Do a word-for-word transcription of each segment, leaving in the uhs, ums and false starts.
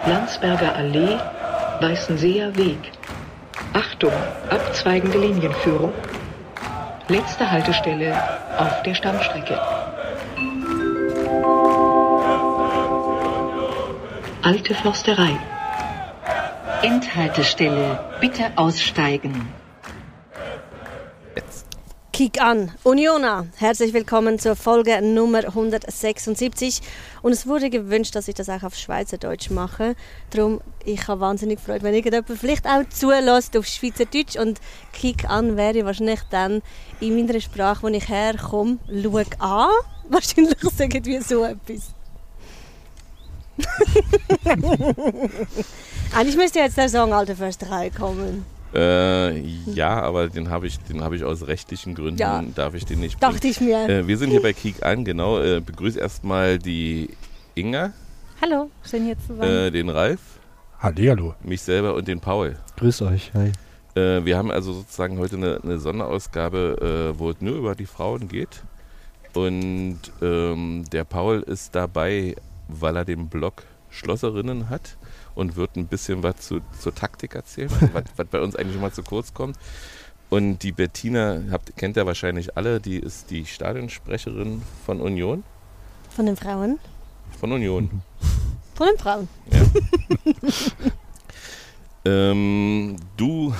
Landsberger Allee, Weißenseer Weg. Achtung, abzweigende Linienführung. Letzte Haltestelle auf der Stammstrecke. Alte Försterei. Endhaltestelle, bitte aussteigen. Kick an, Unioner. Herzlich willkommen zur Folge Nummer hundertsechsundsiebzig. Und es wurde gewünscht, dass ich das auch auf Schweizerdeutsch mache. Darum, ich habe wahnsinnig gefreut, wenn irgendjemand vielleicht auch zulässt auf Schweizerdeutsch. Und Kick an wäre wahrscheinlich dann in meiner Sprache, wo ich herkomme, schau an. Wahrscheinlich sagen wir so etwas. Eigentlich müsste jetzt der Song Alte Försterei kommen. Äh, ja, aber den habe ich, den habe ich aus rechtlichen Gründen, ja. darf ich den nicht bringen. Dachte ich mir. Äh, wir sind hier bei Kick an, genau. Äh, begrüße erstmal die Inga. Hallo, schön hier zu sein. Äh, den Ralf. Hallihallo. Mich selber und den Paul. Grüß euch, hi. Äh, wir haben also sozusagen heute eine, eine Sonderausgabe, äh, wo es nur über die Frauen geht. Und ähm, der Paul ist dabei, weil er den Blog Schlosserinnen hat. Und wird ein bisschen was zu, zur Taktik erzählen, was, was bei uns eigentlich immer zu kurz kommt. Und die Bettina, habt, kennt ihr wahrscheinlich alle, die ist die Stadionsprecherin von Union. Von den Frauen? Von Union. Von den Frauen? Ja. ähm, du,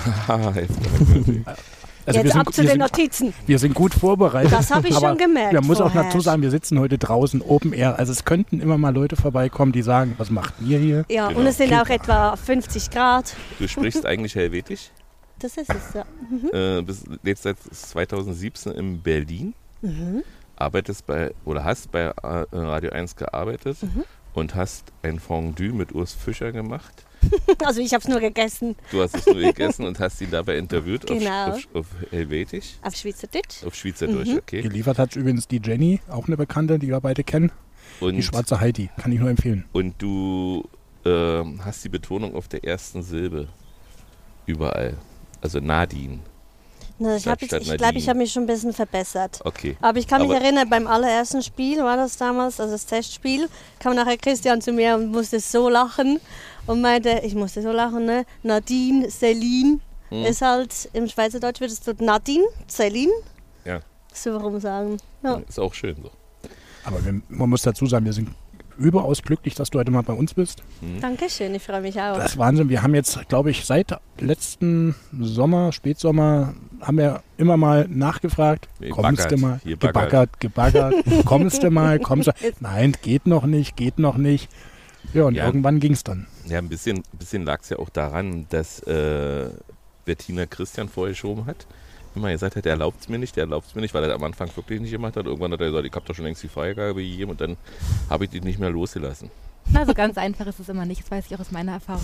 Also jetzt ab sind, zu den Notizen. Sind, wir sind gut vorbereitet. Das habe ich schon gemerkt. Man muss vorher. auch dazu sagen, wir sitzen heute draußen Open Air. Also es könnten immer mal Leute vorbeikommen, die sagen, was macht ihr hier? Ja, genau. Und es sind auch etwa fünfzig Grad. Du sprichst eigentlich Helvetisch. Das ist es, ja. Mhm. Äh, bist jetzt seit zweitausendsiebzehn in Berlin. Mhm. Arbeitest bei, oder hast bei Radio eins gearbeitet mhm. und hast ein Fondue mit Urs Fischer gemacht. Also ich habe es nur gegessen. Du hast es nur gegessen und hast ihn dabei interviewt genau. auf, auf, auf Helvetisch? Auf Schweizerdeutsch. Auf Schweizerdeutsch, mhm. okay. Geliefert hat übrigens die Jenny, auch eine Bekannte, die wir beide kennen. Und die schwarze Heidi, kann ich nur empfehlen. Und du äh, hast die Betonung auf der ersten Silbe überall. Also Nadine. Na, ich glaube, ich, glaub, ich habe mich schon ein bisschen verbessert. Okay. Aber ich kann mich Aber erinnern, beim allerersten Spiel war das damals, also das Testspiel, kam nachher Christian zu mir und musste so lachen und meinte, ich musste so lachen, ne? Nadine, Céline hm. ist halt, im Schweizerdeutsch wird es so Nadine, Céline. Ja. So warum sagen. Ja. Ist auch schön so. Aber wir, man muss dazu sagen, wir sind überaus glücklich, dass du heute mal bei uns bist. Mhm. Dankeschön, ich freue mich auch. Das ist Wahnsinn. Wir haben jetzt, glaube ich, seit letzten Sommer, Spätsommer, haben wir immer mal nachgefragt. Nee, kommst baggert. du mal? Hier gebaggert, gebaggert. kommst du mal? Kommst du? Nein, geht noch nicht, geht noch nicht. Ja, und ja, irgendwann ging es dann. Ja, ein bisschen, bisschen lag es ja auch daran, dass äh, Bettina Christian vorgeschoben hat. Immer gesagt hat, der erlaubt es mir nicht, der erlaubt es mir nicht, weil er am Anfang wirklich nicht gemacht hat. Irgendwann hat er gesagt, ich habe doch schon längst die Freigabe gegeben und dann habe ich die nicht mehr losgelassen. Na, so ganz einfach ist es immer nicht, das weiß ich auch aus meiner Erfahrung.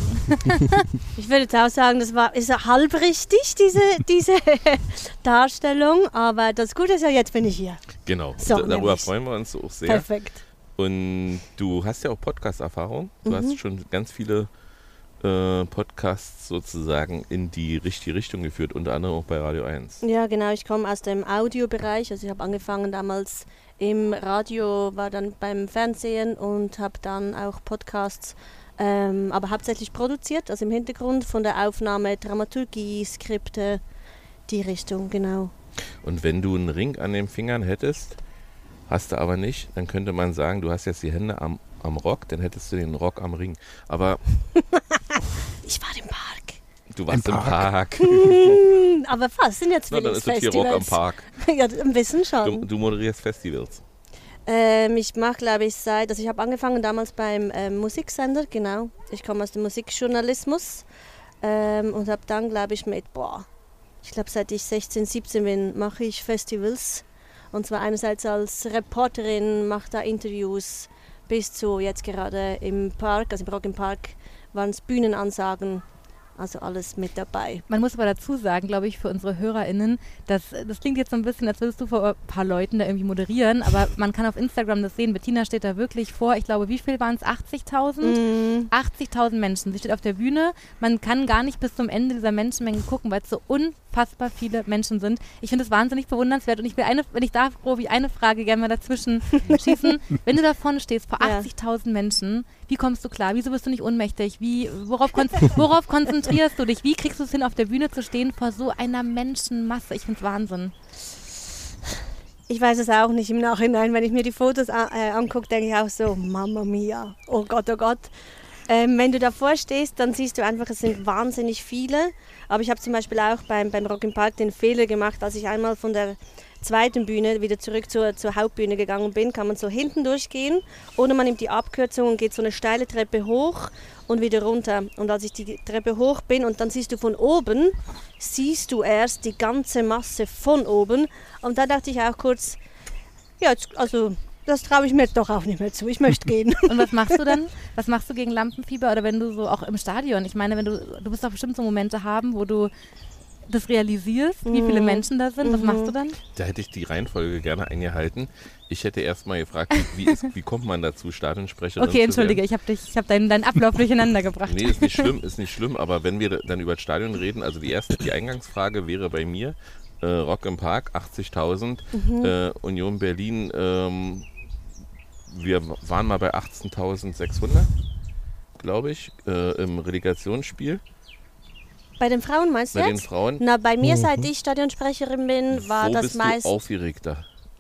Ich würde jetzt auch sagen, das war, ist ja halb richtig, diese, diese Darstellung, aber das Gute ist ja, jetzt bin ich hier. Genau, so, darüber nämlich. freuen wir uns auch sehr. Perfekt. Und du hast ja auch Podcast-Erfahrung, du mhm. hast schon ganz viele äh, Podcasts sozusagen in die richtige Richtung geführt, unter anderem auch bei Radio eins. Ja, genau, ich komme aus dem Audiobereich, also ich habe angefangen damals im Radio, war dann beim Fernsehen und habe dann auch Podcasts, ähm, aber hauptsächlich produziert, also im Hintergrund von der Aufnahme, Dramaturgie, Skripte, die Richtung, genau. Und wenn du einen Ring an den Fingern hättest, hast du aber nicht, dann könnte man sagen, du hast jetzt die Hände am, am Rock, dann hättest du den Rock am Ring. Aber ich war im Park. Du warst im im Park. Park. Aber fast, sind jetzt Na, dann ist das hier Rock am Park. Ja, ein bisschen schon. Du, du moderierst Festivals. Ähm, ich mache, glaube ich, seit, also ich habe angefangen damals beim ähm, Musiksender, genau. Ich komme aus dem Musikjournalismus ähm, und habe dann, glaube ich, mit, boah, ich glaube, seit ich sechzehn, siebzehn bin, mache ich Festivals. Und zwar einerseits als Reporterin, mache da Interviews, bis zu jetzt gerade im Park, also im Rock im Park, waren es Bühnenansagen. Also alles mit dabei. Man muss aber dazu sagen, glaube ich, für unsere HörerInnen, dass, das klingt jetzt so ein bisschen, als würdest du vor ein paar Leuten da irgendwie moderieren, aber man kann auf Instagram das sehen. Bettina steht da wirklich vor, ich glaube, wie viel waren es? achtzigtausend? Mm. achtzigtausend Menschen. Sie steht auf der Bühne. Man kann gar nicht bis zum Ende dieser Menschenmenge gucken, weil es so unfassbar unfassbar viele Menschen sind. Ich finde es wahnsinnig bewundernswert und ich will eine, wenn ich darf, Robi, eine Frage gerne mal dazwischen schießen. Wenn du da vorne stehst, vor Ja. achtzigtausend Menschen, wie kommst du klar? Wieso bist du nicht ohnmächtig? Wie, worauf, kon- worauf konzentrierst du dich? Wie kriegst du es hin, auf der Bühne zu stehen vor so einer Menschenmasse? Ich finde es Wahnsinn. Ich weiß es auch nicht im Nachhinein. Wenn ich mir die Fotos a- äh, angucke, denke ich auch so, Mamma mia, oh Gott, oh Gott. Ähm, wenn du davor stehst, dann siehst du einfach, es sind wahnsinnig viele. Aber ich habe zum Beispiel auch beim, beim Rock im Park den Fehler gemacht, als ich einmal von der zweiten Bühne wieder zurück zur, zur Hauptbühne gegangen bin, kann man so hinten durchgehen oder man nimmt die Abkürzung und geht so eine steile Treppe hoch und wieder runter. Und als ich die Treppe hoch bin und dann siehst du von oben, siehst du erst die ganze Masse von oben. Und da dachte ich auch kurz, ja, jetzt, also das traue ich mir jetzt doch auch nicht mehr zu, ich möchte gehen. Und was machst du dann? Was machst du gegen Lampenfieber oder wenn du so auch im Stadion? Ich meine, wenn du, du wirst doch bestimmt so Momente haben, wo du das realisierst, wie viele Menschen da sind. Was machst du dann? Da hätte ich die Reihenfolge gerne eingehalten. Ich hätte erst mal gefragt, wie, ist, wie kommt man dazu, Stadionsprecherin Okay, entschuldige, zu ich habe ich hab deinen, deinen Ablauf durcheinander gebracht. werden? Nee, ist nicht schlimm, ist nicht schlimm, aber wenn wir dann über das Stadion reden, also die erste, die Eingangsfrage wäre bei mir, äh, Rock im Park, achtzigtausend, Mhm. äh, Union Berlin, ähm, wir waren mal bei achtzehntausendsechshundert, glaube ich, äh, im Relegationsspiel Bei den Frauen meinst du bei den jetzt? Frauen. Na, bei mir, seit ich Stadionsprecherin bin, war Wo das bist meist... du aufgeregter?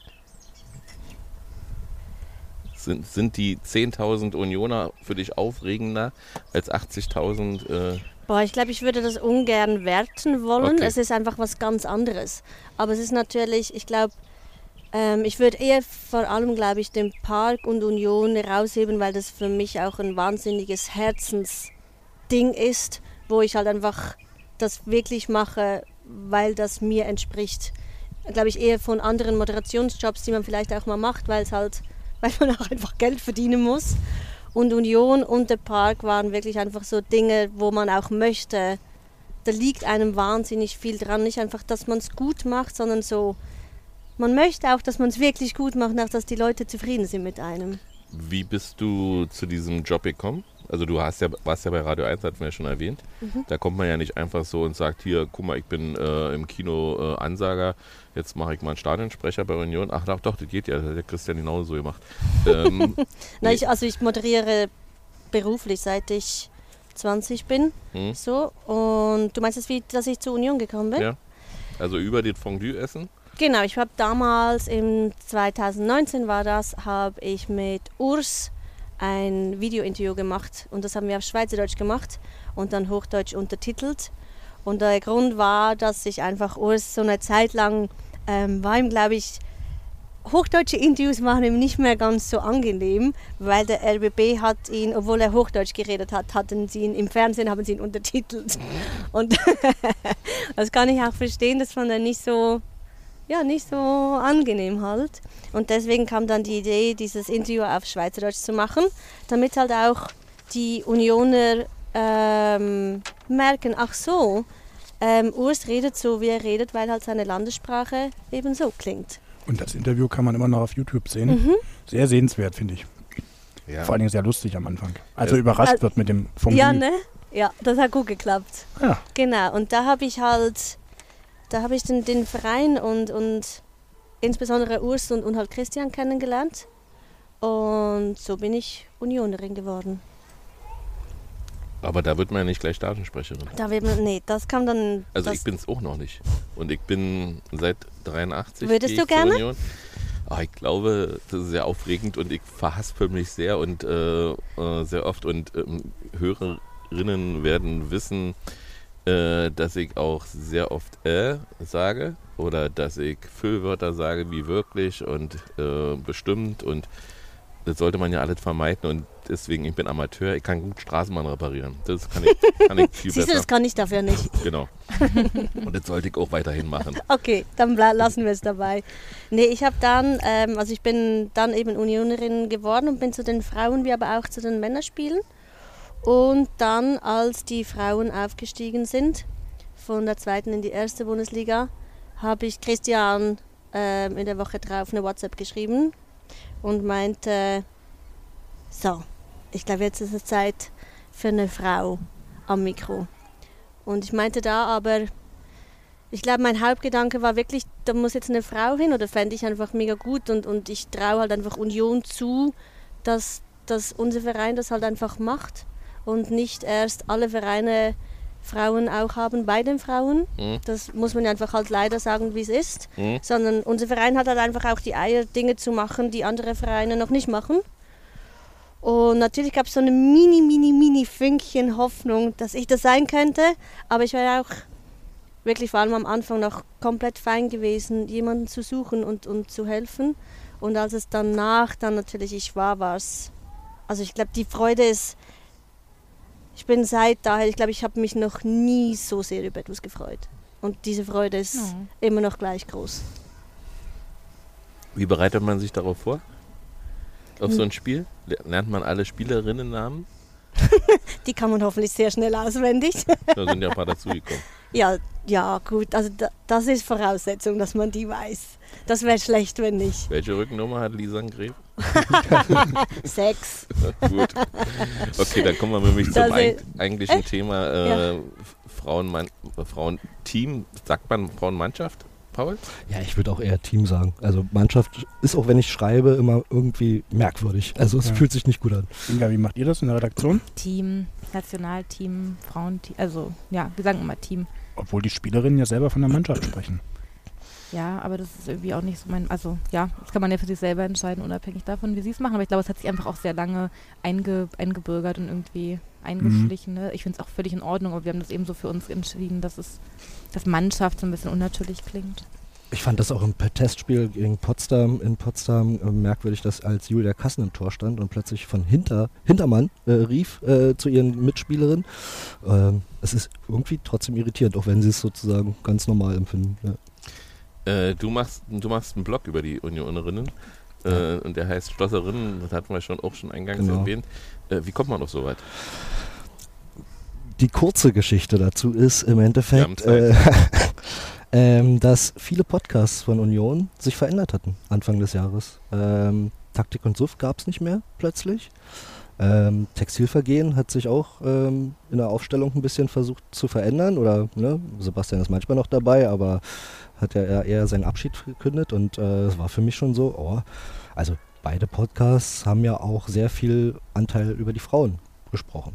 Sind, sind die zehntausend Unioner für dich aufregender als achtzigtausend? Äh, Boah, ich glaube, ich würde das ungern werten wollen. Okay. Es ist einfach was ganz anderes. Aber es ist natürlich, ich glaube, ähm, ich würde eher vor allem, glaube ich, den Park und Union herausheben, weil das für mich auch ein wahnsinniges Herzensding ist, wo ich halt einfach das wirklich mache, weil das mir entspricht. Glaube ich, eher von anderen Moderationsjobs, die man vielleicht auch mal macht, weil es halt, weil man auch einfach Geld verdienen muss. Und Union und der Park waren wirklich einfach so Dinge, wo man auch möchte, da liegt einem wahnsinnig viel dran. Nicht einfach, dass man es gut macht, sondern so, man möchte auch, dass man es wirklich gut macht, auch dass die Leute zufrieden sind mit einem. wie bist du zu diesem Job gekommen? Also du hast ja, warst ja bei Radio eins, hatten wir ja schon erwähnt. Mhm. Da kommt man ja nicht einfach so und sagt, hier, guck mal, ich bin äh, im Kino äh, Ansager, jetzt mache ich mal einen Stadionsprecher bei Union. Ach doch, doch, das geht ja, das hat der Christian genauso gemacht. ähm, Na, nee. ich, also ich moderiere beruflich, seit ich zwanzig bin. Hm? So. Und du meinst jetzt, wie, dass ich zur Union gekommen bin? Ja. Also über den Fondue essen? Genau, ich habe damals, im zweitausendneunzehn war das, habe ich mit Urs ein Videointerview gemacht und das haben wir auf Schweizerdeutsch gemacht und dann Hochdeutsch untertitelt. Und der Grund war, dass ich einfach Urs so eine Zeit lang, ähm, war ihm, glaube ich, hochdeutsche Interviews machen ihm nicht mehr ganz so angenehm, weil der R B B hat ihn, obwohl er Hochdeutsch geredet hat, hatten sie ihn im Fernsehen haben sie ihn untertitelt. Und das kann ich auch verstehen, das fand er nicht so, ja, nicht so angenehm halt. Und deswegen kam dann die Idee, dieses Interview auf Schweizerdeutsch zu machen, damit halt auch die Unioner ähm, merken, ach so, ähm, Urs redet so, wie er redet, weil halt seine Landessprache eben so klingt. Und das Interview kann man immer noch auf YouTube sehen. Mhm. Sehr sehenswert, finde ich. Ja. Vor allen Dingen sehr lustig am Anfang. Also Ja. überrascht Also- wird mit dem Fondue. Ja, ne? Ja, das hat gut geklappt. Ja. Genau, und da habe ich halt, da habe ich den, den Verein und, und insbesondere Urs und, und halt Christian kennengelernt. Und so bin ich Unionerin geworden. Aber da wird man ja nicht gleich Stadionsprecherin. Da wird man, nee, das kam dann. Also das, ich bin es auch noch nicht. Und ich bin seit dreiundachtzig. Würdest gehe du ich zur gerne? Union. Ah, ich glaube, das ist sehr aufregend und ich verhaspel mich sehr und äh, äh, sehr oft. Und ähm, Hörerinnen werden wissen, äh, dass ich auch sehr oft äh sage oder dass ich Füllwörter sage wie wirklich und äh, bestimmt und das sollte man ja alles vermeiden und deswegen, ich bin Amateur, ich kann gut Straßenbahn reparieren. Das kann ich, kann ich viel Siehst du, besser. das kann ich dafür nicht. Genau. Und das sollte ich auch weiterhin machen. Okay, dann bla- lassen wir es dabei. Nee, ich habe dann, ähm, also ich bin dann eben Unionerin geworden und bin zu den Frauen wie aber auch zu den Männerspielen. Und dann, als die Frauen aufgestiegen sind, von der zweiten in die erste Bundesliga, habe ich Christian ähm, in der Woche drauf eine WhatsApp geschrieben und meinte, so, ich glaube, jetzt ist es Zeit für eine Frau am Mikro. Und ich meinte da aber, ich glaube, mein Hauptgedanke war wirklich, da muss jetzt eine Frau hin, oder fände ich einfach mega gut, und, und ich traue halt einfach Union zu, dass, dass unser Verein das halt einfach macht und nicht erst alle Vereine Frauen auch haben bei den Frauen. Mhm. Das muss man ja einfach halt leider sagen, wie es ist. Mhm. Sondern unser Verein hat halt einfach auch die Eier, Dinge zu machen, die andere Vereine noch nicht machen. Und natürlich gab es so eine mini, mini, mini Fünkchen Hoffnung, dass ich das sein könnte. Aber ich wäre auch wirklich vor allem am Anfang noch komplett fein gewesen, jemanden zu suchen und, und zu helfen. Und als es danach dann natürlich ich war, war es... Also ich glaube, die Freude ist... Ich bin seit daher, ich glaube, ich habe mich noch nie so sehr über etwas gefreut. Und diese Freude ist ja. immer noch gleich groß. Wie bereitet man sich darauf vor? Auf hm. so ein Spiel? Lernt man alle Spielerinnennamen? Die kann man hoffentlich sehr schnell auswendig. Da sind ja ein paar dazugekommen. Ja, ja, gut. Also da, das ist Voraussetzung, dass man die weiß. Das wäre schlecht, wenn nicht. Welche Rückennummer hat Lisa Gref? Sechs. Gut. Okay, dann kommen wir nämlich zum eig- eigentlichen echt? Thema äh, ja. Frauenmann, Frauenteam. Sagt man Frauenmannschaft, Paul? Ja, ich würde auch eher Team sagen. Also Mannschaft ist auch, wenn ich schreibe, immer irgendwie merkwürdig. Also es ja. fühlt sich nicht gut an. Inga, wie macht ihr das in der Redaktion? Team, Nationalteam, Frauenteam. Also ja, wir sagen immer Team. Obwohl die Spielerinnen ja selber von der Mannschaft sprechen. Ja, aber das ist irgendwie auch nicht so mein, also ja, das kann man ja für sich selber entscheiden, unabhängig davon, wie sie es machen. Aber ich glaube, es hat sich einfach auch sehr lange einge, eingebürgert und irgendwie eingeschlichen. Mhm. Ne? Ich finde es auch völlig in Ordnung, aber wir haben das eben so für uns entschieden, dass es, dass Mannschaft so ein bisschen unnatürlich klingt. Ich fand das auch im Testspiel gegen Potsdam in Potsdam äh, merkwürdig, dass als Julia Kassen im Tor stand und plötzlich von hinter, Hintermann äh, rief äh, zu ihren Mitspielerinnen. Ähm, es ist irgendwie trotzdem irritierend, auch wenn sie es sozusagen ganz normal empfinden. Ja. Äh, du machst du machst einen Blog über die Unionerinnen äh, und der heißt Schlosserinnen, das hatten wir schon auch schon eingangs genau. erwähnt. Äh, wie kommt man auf so weit? Die kurze Geschichte dazu ist im Endeffekt, äh, ähm, dass viele Podcasts von Union sich verändert hatten Anfang des Jahres. Ähm, Taktik und Suff gab es nicht mehr plötzlich. Ähm, Textilvergehen hat sich auch ähm, in der Aufstellung ein bisschen versucht zu verändern. Oder ne, Sebastian ist manchmal noch dabei, aber hat ja eher, eher seinen Abschied verkündet. Und es äh, war für mich schon so, oh, also beide Podcasts haben ja auch sehr viel Anteil über die Frauen gesprochen.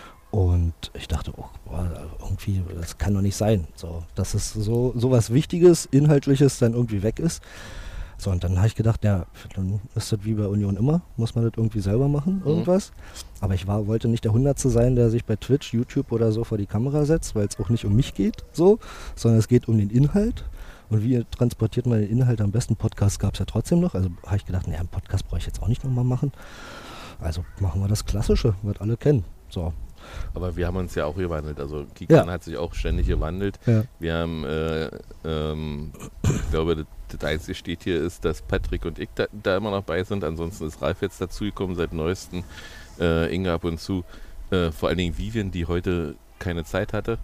Und ich dachte, oh, boah, irgendwie, das kann doch nicht sein, so, dass es so, so was Wichtiges, Inhaltliches dann irgendwie weg ist. So, und dann habe ich gedacht, ja, dann ist das wie bei Union immer, muss man das irgendwie selber machen, irgendwas. Mhm. Aber ich war, wollte nicht der Hundertste sein, der sich bei Twitch, YouTube oder so vor die Kamera setzt, weil es auch nicht um mich geht, so, sondern es geht um den Inhalt. Und wie transportiert man den Inhalt am besten? Podcast gab es ja trotzdem noch, also habe ich gedacht, naja, einen Podcast brauche ich jetzt auch nicht nochmal machen. Also machen wir das Klassische, was alle kennen, so. Aber wir haben uns ja auch gewandelt. Also Kikan ja. hat sich auch ständig gewandelt. Ja. Wir haben, äh, ähm, ich glaube, das, das Einzige steht hier ist, dass Patrick und ich da, da immer noch bei sind. Ansonsten ist Ralf jetzt dazugekommen seit neuestem. Äh, Inga ab und zu. Äh, vor allen Dingen Vivian, die heute keine Zeit hatte.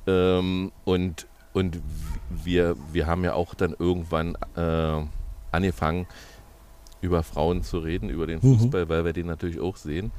Ähm, und und wir, wir haben ja auch dann irgendwann äh, angefangen, über Frauen zu reden, über den Fußball, mhm. weil wir den natürlich auch sehen.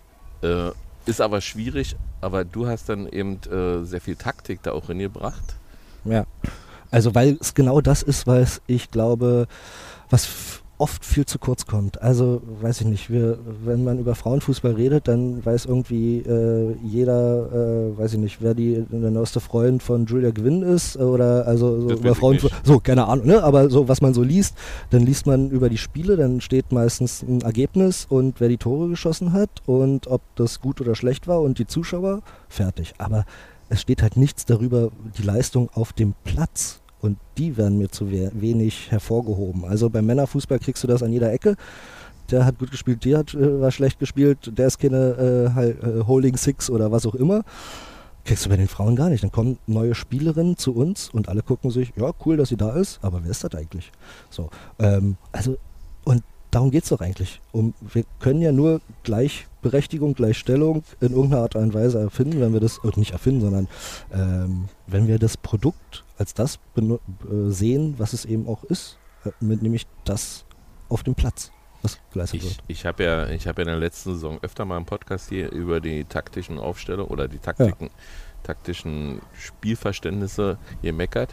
Äh, Ist aber schwierig, aber du hast dann eben äh, sehr viel Taktik da auch reingebracht. Ja, also weil es genau das ist, was ich glaube, was f- oft viel zu kurz kommt. Also weiß ich nicht, wir, wenn man über Frauenfußball redet, dann weiß irgendwie äh, jeder, äh, weiß ich nicht, wer die der neueste Freund von Julia Gwynn ist oder also so über Frauenfußball. So, keine Ahnung, ne? Aber so was man so liest, dann liest man über die Spiele, dann steht meistens ein Ergebnis und wer die Tore geschossen hat und ob das gut oder schlecht war und die Zuschauer, fertig. Aber es steht halt nichts darüber, die Leistung auf dem Platz. Und die werden mir zu we- wenig hervorgehoben. Also beim Männerfußball kriegst du das an jeder Ecke. Der hat gut gespielt, der hat äh, war schlecht gespielt, der ist keine äh, äh, Holding Six oder was auch immer. Kriegst du bei den Frauen gar nicht. Dann kommen neue Spielerinnen zu uns und alle gucken sich, ja cool, dass sie da ist, aber wer ist das eigentlich? So, ähm, also und darum geht es doch eigentlich. Um, wir können ja nur Gleichberechtigung, Gleichstellung in irgendeiner Art und Weise erfinden, wenn wir das, äh, nicht erfinden, sondern ähm, wenn wir das Produkt als das beno- äh, sehen, was es eben auch ist, äh, mit nämlich das auf dem Platz, was geleistet ich, wird. Ich habe ja, ich hab ja in der letzten Saison öfter mal im Podcast hier über die taktischen Aufstellungen oder die Taktiken, ja. taktischen Spielverständnisse gemeckert.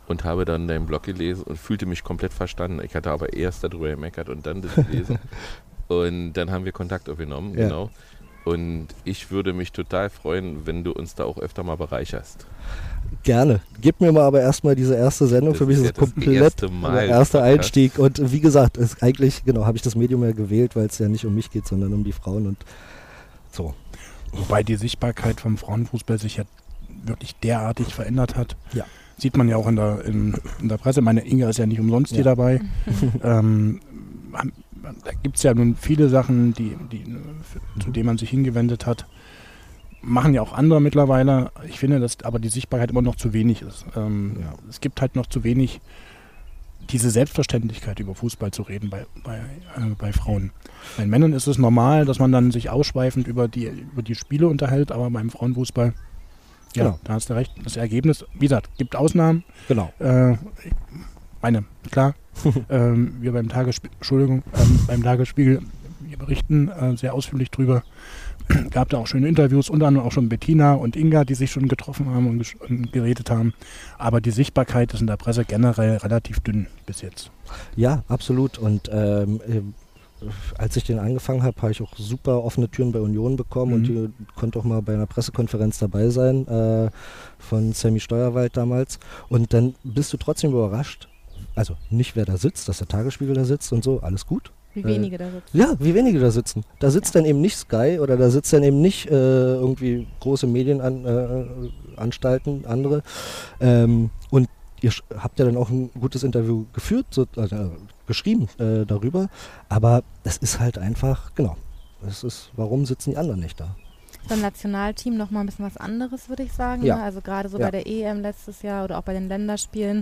und habe dann deinen Blog gelesen und fühlte mich komplett verstanden. Ich hatte aber erst darüber gemeckert und dann das gelesen. Und dann haben wir Kontakt aufgenommen, Ja. genau. Und ich würde mich total freuen, wenn du uns da auch öfter mal bereicherst. Gerne. Gib mir mal aber erstmal diese erste Sendung. Das Für mich ist ist ja es das komplett erste Mal der erste Podcast. Einstieg. Und wie gesagt, ist eigentlich, genau, habe ich das Medium ja gewählt, weil es ja nicht um mich geht, sondern um die Frauen und so. Wobei die Sichtbarkeit vom Frauenfußball sich ja wirklich derartig verändert hat. Ja. Sieht man ja auch in der, in, in der Presse. Meine Inga ist ja nicht umsonst hier Ja. dabei. ähm, man- da gibt es ja nun viele Sachen, die, die, für, zu denen man sich hingewendet hat. Machen ja auch andere mittlerweile. Ich finde, dass aber die Sichtbarkeit immer noch zu wenig ist. Ähm, Ja. Es gibt halt noch zu wenig diese Selbstverständlichkeit, über Fußball zu reden bei, bei, äh, bei Frauen. Bei den Männern ist es normal, dass man dann sich ausschweifend über die, über die Spiele unterhält, aber beim Frauenfußball, ja, Genau. da hast du recht. Das Ergebnis, wie gesagt, gibt Ausnahmen. Genau. Äh, ich meine, klar, ähm, wir beim Tagesspiegel, Entschuldigung, ähm, beim Tagesspiegel, wir berichten äh, sehr ausführlich drüber. Gab da auch schöne Interviews, unter anderem auch schon Bettina und Inga, die sich schon getroffen haben und, gesch- und geredet haben. Aber die Sichtbarkeit ist in der Presse generell relativ dünn bis jetzt. Ja, absolut. Und ähm, äh, als ich den angefangen habe, habe ich auch super offene Türen bei Union bekommen Mhm. und die konnte auch mal bei einer Pressekonferenz dabei sein, äh, von Sammy Steuerwald damals. Und dann bist du trotzdem überrascht, also nicht wer da sitzt, dass der Tagesspiegel da sitzt und so, alles gut. Wie Äh, wenige da sitzen. Ja, wie wenige da sitzen. Da sitzt dann eben nicht Sky oder da sitzt dann eben nicht äh, irgendwie große Medienanstalten, äh, Anstalten, andere. Ähm, und ihr sch- habt ja dann auch ein gutes Interview geführt, so, also, geschrieben äh, darüber. Aber das ist halt einfach, genau. Das ist, warum sitzen die anderen nicht da? Beim Nationalteam nochmal ein bisschen was anderes, würde ich sagen. Ja. Ne? Also gerade so Ja. bei der E M letztes Jahr oder auch bei den Länderspielen.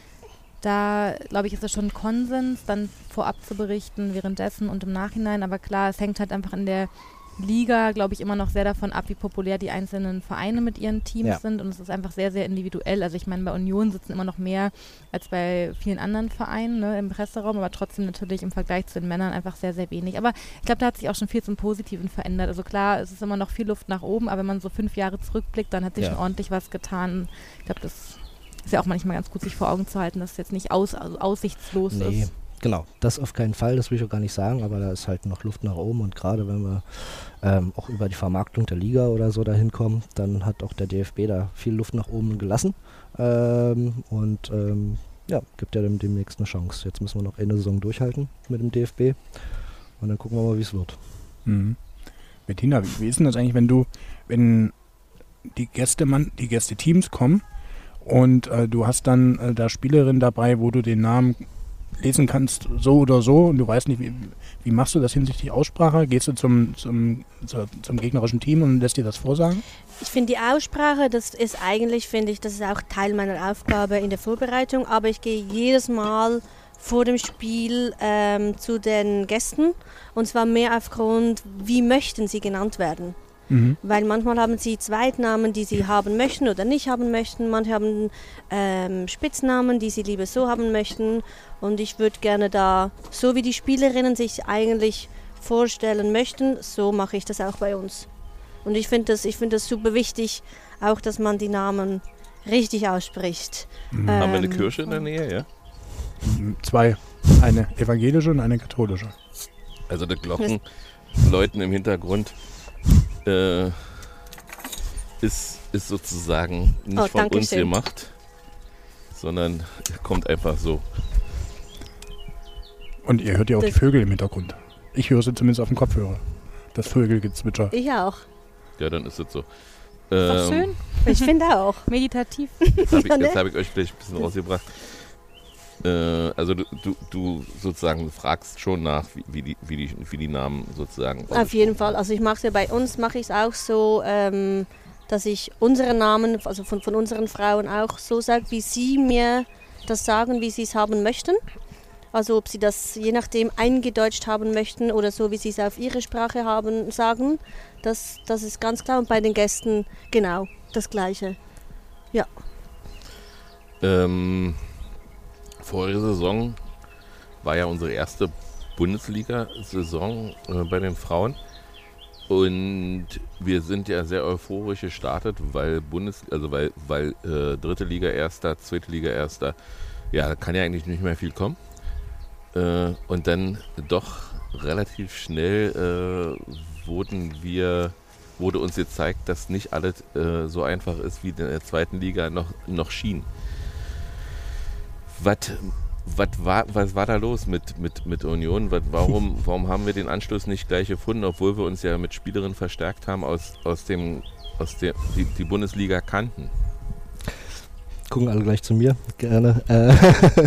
Da, glaube ich, ist es schon Konsens, dann vorab zu berichten, währenddessen und im Nachhinein. Aber klar, es hängt halt einfach in der Liga, glaube ich, immer noch sehr davon ab, wie populär die einzelnen Vereine mit ihren Teams Ja. sind. Und es ist einfach sehr, sehr individuell. Also ich meine, bei Union sitzen immer noch mehr als bei vielen anderen Vereinen, ne, im Presseraum, aber trotzdem natürlich im Vergleich zu den Männern einfach sehr, sehr wenig. Aber ich glaube, da hat sich auch schon viel zum Positiven verändert. Also klar, es ist immer noch viel Luft nach oben, aber wenn man so fünf Jahre zurückblickt, dann hat sich Ja. schon ordentlich was getan. Ich glaube, das ist ja auch manchmal ganz gut, sich vor Augen zu halten, dass es jetzt nicht aus, also aussichtslos Nee, ist. genau. Das auf keinen Fall, das will ich auch gar nicht sagen, aber da ist halt noch Luft nach oben und gerade wenn wir ähm, auch über die Vermarktung der Liga oder so dahin kommen, dann hat auch der D F B da viel Luft nach oben gelassen ähm, und ähm, ja, gibt ja dem demnächst eine Chance. Jetzt müssen wir noch eine Saison durchhalten mit dem D F B und dann gucken wir mal, wie es wird. Mhm. Bettina, wie, wie ist denn das eigentlich, wenn du, wenn die Gästemann, die Gästeteams kommen und äh, du hast dann äh, da Spielerinnen dabei, wo du den Namen lesen kannst, so oder so, und du weißt nicht, wie, wie machst du das hinsichtlich Aussprache? Gehst du zum, zum, zu, zum gegnerischen Team und lässt dir das vorsagen? Ich finde die Aussprache, das ist eigentlich, finde ich, das ist auch Teil meiner Aufgabe in der Vorbereitung, aber ich gehe jedes Mal vor dem Spiel ähm, zu den Gästen und zwar mehr aufgrund, wie möchten sie genannt werden. Mhm. Weil manchmal haben sie Zweitnamen, die sie haben möchten oder nicht haben möchten. Manche haben ähm, Spitznamen, die sie lieber so haben möchten. Und ich würde gerne da, so wie die Spielerinnen sich eigentlich vorstellen möchten, so mache ich das auch bei uns. Und ich finde das, ich finde das super wichtig, auch dass man die Namen richtig ausspricht. Mhm. Haben wir eine Ähm, Kirche in der Nähe, ja? Zwei. Eine evangelische und eine katholische. Also die Glocken läuten im Hintergrund äh, ist, ist sozusagen nicht Oh, von danke uns schön. gemacht, sondern kommt einfach so. Und ihr hört ja auch Das- die Vögel im Hintergrund. Ich höre sie zumindest auf dem Kopfhörer. Das Vögelgezwitscher. Ich auch. Ja, dann ist es so. Ist doch Ähm, schön, Ich finde auch. meditativ. Jetzt habe ich, Ja, ne? jetzt hab ich euch gleich ein bisschen rausgebracht. Äh, also du, du, du sozusagen fragst schon nach, wie, wie, die, wie, die, wie die Namen sozusagen. Auf jeden Fall. Also ich mache es ja bei uns, mache ich es auch so, ähm, dass ich unsere Namen, also von, von unseren Frauen auch so sage, wie sie mir das sagen, wie sie es haben möchten. Also ob sie das je nachdem eingedeutscht haben möchten oder so, wie sie es auf ihre Sprache haben, sagen. Das, das ist ganz klar. Und bei den Gästen genau das Gleiche. Ähm, vorige Saison war ja unsere erste Bundesliga-Saison äh, bei den Frauen. Und wir sind ja sehr euphorisch gestartet, weil Bundes, also weil, weil äh, dritte Liga Erster, zweite Liga Erster, ja, da kann ja eigentlich nicht mehr viel kommen. Äh, und dann doch relativ schnell äh, wurden wir, wurde uns gezeigt, dass nicht alles äh, so einfach ist, wie in der zweiten Liga noch, noch schien. Was Was war, was war da los mit, mit, mit Union? Was, warum, warum haben wir den Anschluss nicht gleich gefunden, obwohl wir uns ja mit Spielerinnen verstärkt haben, aus, aus dem, aus der, die, die Bundesliga kannten? Gucken alle gleich zu mir, gerne. Äh,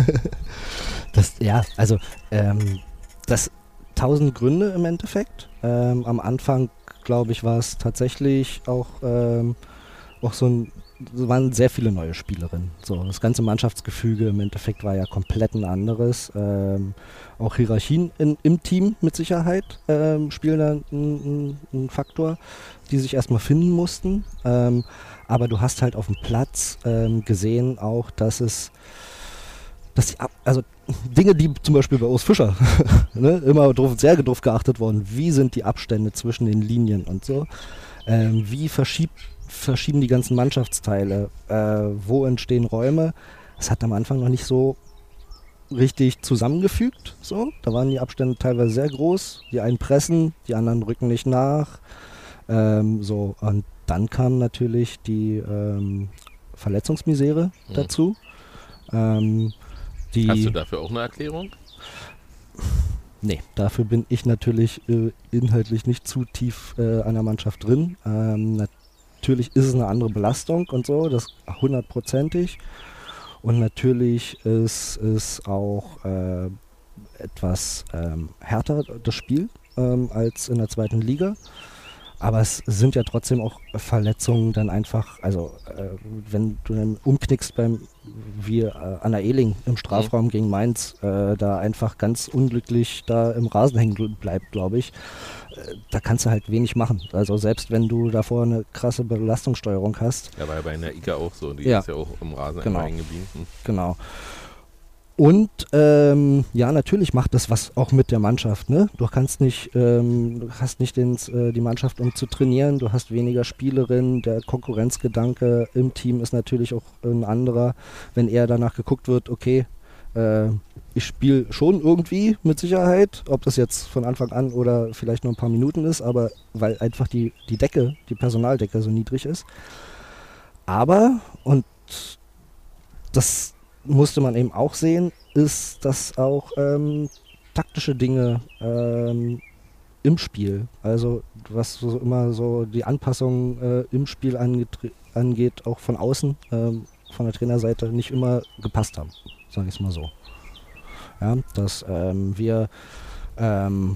das, ja, also ähm, das tausend Gründe im Endeffekt. Ähm, am Anfang, glaube ich, war es tatsächlich auch, ähm, auch so ein Es waren sehr viele neue Spielerinnen. So, das ganze Mannschaftsgefüge im Endeffekt war ja komplett ein anderes. Ähm, auch Hierarchien in, im Team mit Sicherheit ähm, spielen da einen ein Faktor, die sich erstmal finden mussten. Ähm, aber du hast halt auf dem Platz ähm, gesehen auch, dass es, dass die Ab also Dinge, die zum Beispiel bei Urs Fischer ne, immer drauf, sehr drauf geachtet worden, wie sind die Abstände zwischen den Linien und so, ähm, wie verschiebt verschieben die ganzen Mannschaftsteile, äh, wo entstehen Räume. Es hat am Anfang noch nicht so richtig zusammengefügt. So. Da waren die Abstände teilweise sehr groß. Die einen pressen, die anderen rücken nicht nach. Ähm, so. Und dann kam natürlich die ähm, Verletzungsmisere mhm. dazu. Ähm, die Hast du dafür auch eine Erklärung? Nee, dafür bin ich natürlich äh, inhaltlich nicht zu tief äh, an der Mannschaft drin. Ähm, Natürlich ist es eine andere Belastung und so, das hundertprozentig. Und natürlich ist es auch äh, etwas ähm, härter, das Spiel, ähm, als in der zweiten Liga. Aber es sind ja trotzdem auch Verletzungen dann einfach, also äh, wenn du dann umknickst beim, wie äh, Anna Ehling im Strafraum mhm. gegen Mainz, äh, da einfach ganz unglücklich da im Rasen hängen bleibt, glaube ich, äh, da kannst du halt wenig machen. Also selbst wenn du davor eine krasse Belastungssteuerung hast. Ja, war ja bei einer Ika auch so, die ja. ist ja auch im Rasen genau. hängen geblieben. Hm. Genau. Und ähm, ja, natürlich macht das was auch mit der Mannschaft. Ne? Du kannst nicht, ähm, du hast nicht den, äh, die Mannschaft, um zu trainieren. Du hast weniger Spielerinnen. Der Konkurrenzgedanke im Team ist natürlich auch ein anderer. Wenn eher danach geguckt wird, okay, äh, ich spiele schon irgendwie mit Sicherheit, ob das jetzt von Anfang an oder vielleicht nur ein paar Minuten ist, aber weil einfach die, die Decke, die Personaldecke so niedrig ist. Aber, und das musste man eben auch sehen, ist, dass auch ähm, taktische Dinge ähm, im Spiel, also was so immer so die Anpassung äh, im Spiel angeht, auch von außen, ähm, von der Trainerseite nicht immer gepasst haben, sage ich es mal so. Ja, dass ähm, wir ähm,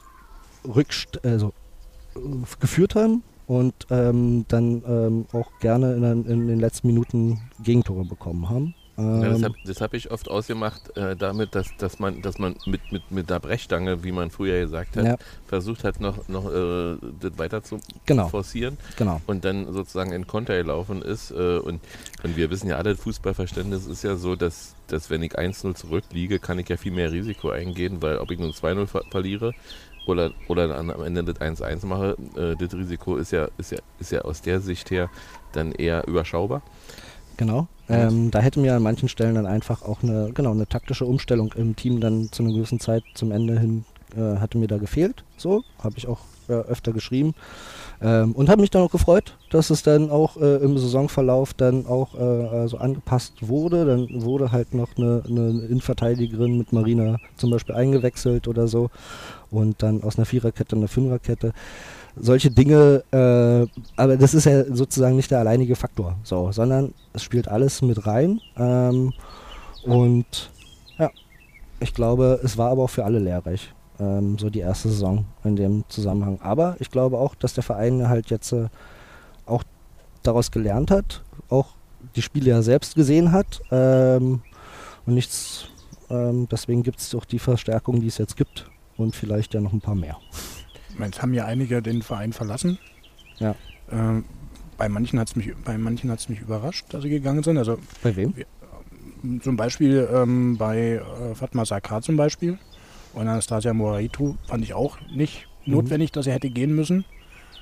rückst also, äh, geführt haben und ähm, dann ähm, auch gerne in, in den letzten Minuten Gegentore bekommen haben. Ja, das habe hab ich oft ausgemacht, äh, damit, dass, dass man, dass man mit, mit, mit der Brechstange, wie man früher gesagt hat, ja. versucht hat, noch, noch äh, das weiter zu genau. forcieren genau. und dann sozusagen in Konter gelaufen ist. Äh, und, und wir wissen ja alle, Fußballverständnis ist ja so, dass, dass wenn ich eins null zurückliege, kann ich ja viel mehr Risiko eingehen, weil ob ich nun zwei null ver verliere oder, oder dann am Ende das eins eins mache, äh, das Risiko ist ja, ist, ja, ist ja aus der Sicht her dann eher überschaubar. Genau. Ähm, da hätte mir an manchen Stellen dann einfach auch eine, genau, eine taktische Umstellung im Team dann zu einer gewissen Zeit zum Ende hin äh, hatte mir da gefehlt. So, habe ich auch äh, öfter geschrieben. Ähm, und habe mich dann auch gefreut, dass es dann auch äh, im Saisonverlauf dann auch äh, also angepasst wurde. Dann wurde halt noch eine, eine Innenverteidigerin mit Marina zum Beispiel eingewechselt oder so. Und dann aus einer Viererkette eine Fünferkette. Solche Dinge, äh, aber das ist ja sozusagen nicht der alleinige Faktor, so, sondern es spielt alles mit rein. Ähm, und ja, ich glaube, es war aber auch für alle lehrreich, ähm, so die erste Saison in dem Zusammenhang. Aber ich glaube auch, dass der Verein halt jetzt äh, auch daraus gelernt hat, auch die Spiele ja selbst gesehen hat ähm, und nichts, ähm, deswegen gibt es auch die Verstärkung, die es jetzt gibt und vielleicht ja noch ein paar mehr. Jetzt haben ja einige den Verein verlassen. Ja. Ähm, bei manchen hat es mich, bei manchen hat's mich überrascht, dass sie gegangen sind. Also bei wem? Wir, zum Beispiel ähm, bei äh, Fatma Sakar zum Beispiel und Anastasia Moraitu fand ich auch nicht mhm. notwendig, dass er hätte gehen müssen.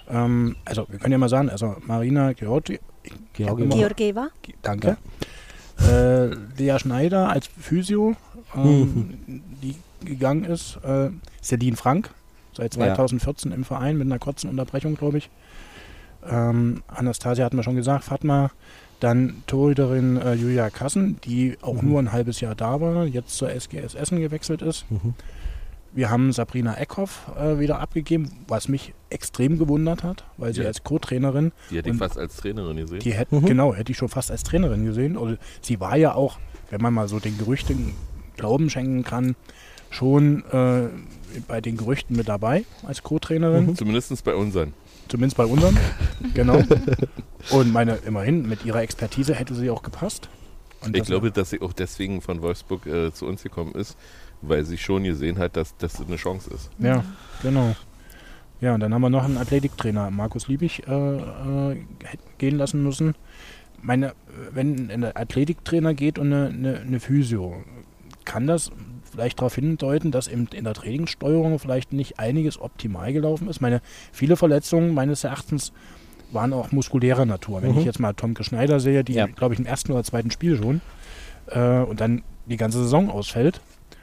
Ähm, also wir können ja mal sagen, also Marina Georgi, Georgieva. Georgieva. danke. Ja. Äh, Lea Schneider als Physio, ähm, die gegangen ist. Äh, Celine Frank, seit zweitausendvierzehn ja. im Verein mit einer kurzen Unterbrechung, glaube ich. Ähm, Anastasia hatten wir schon gesagt, Fatma. Dann Torhüterin äh, Julia Kassen, die auch mhm. nur ein halbes Jahr da war, jetzt zur S G S Essen gewechselt ist. Mhm. Wir haben Sabrina Eckhoff äh, wieder abgegeben, was mich extrem gewundert hat, weil sie ja. als Co-Trainerin... Die hätte ich fast als Trainerin gesehen. Die hätte, mhm. Genau, hätte ich schon fast als Trainerin gesehen. Und sie war ja auch, wenn man mal so den Gerüchten Glauben schenken kann, schon äh, bei den Gerüchten mit dabei als Co-Trainerin. Mhm. Zumindest bei unseren. Zumindest bei unseren, genau. Und meine, immerhin, mit ihrer Expertise hätte sie auch gepasst. Und ich glaube, dass sie auch deswegen von Wolfsburg äh, zu uns gekommen ist, weil sie schon gesehen hat, dass das eine Chance ist. Ja, genau. Ja, und dann haben wir noch einen Athletiktrainer, Markus Liebig, äh, äh, gehen lassen müssen. Meine, wenn ein Athletiktrainer geht und eine, eine, eine Physio, kann das vielleicht darauf hindeuten, dass in, in der Trainingssteuerung vielleicht nicht einiges optimal gelaufen ist. Meine, viele Verletzungen meines Erachtens waren auch muskulärer Natur. Wenn mhm. ich jetzt mal Tomke Schneider sehe, die, ja. glaube ich, im ersten oder zweiten Spiel schon äh, und dann die ganze Saison ausfällt.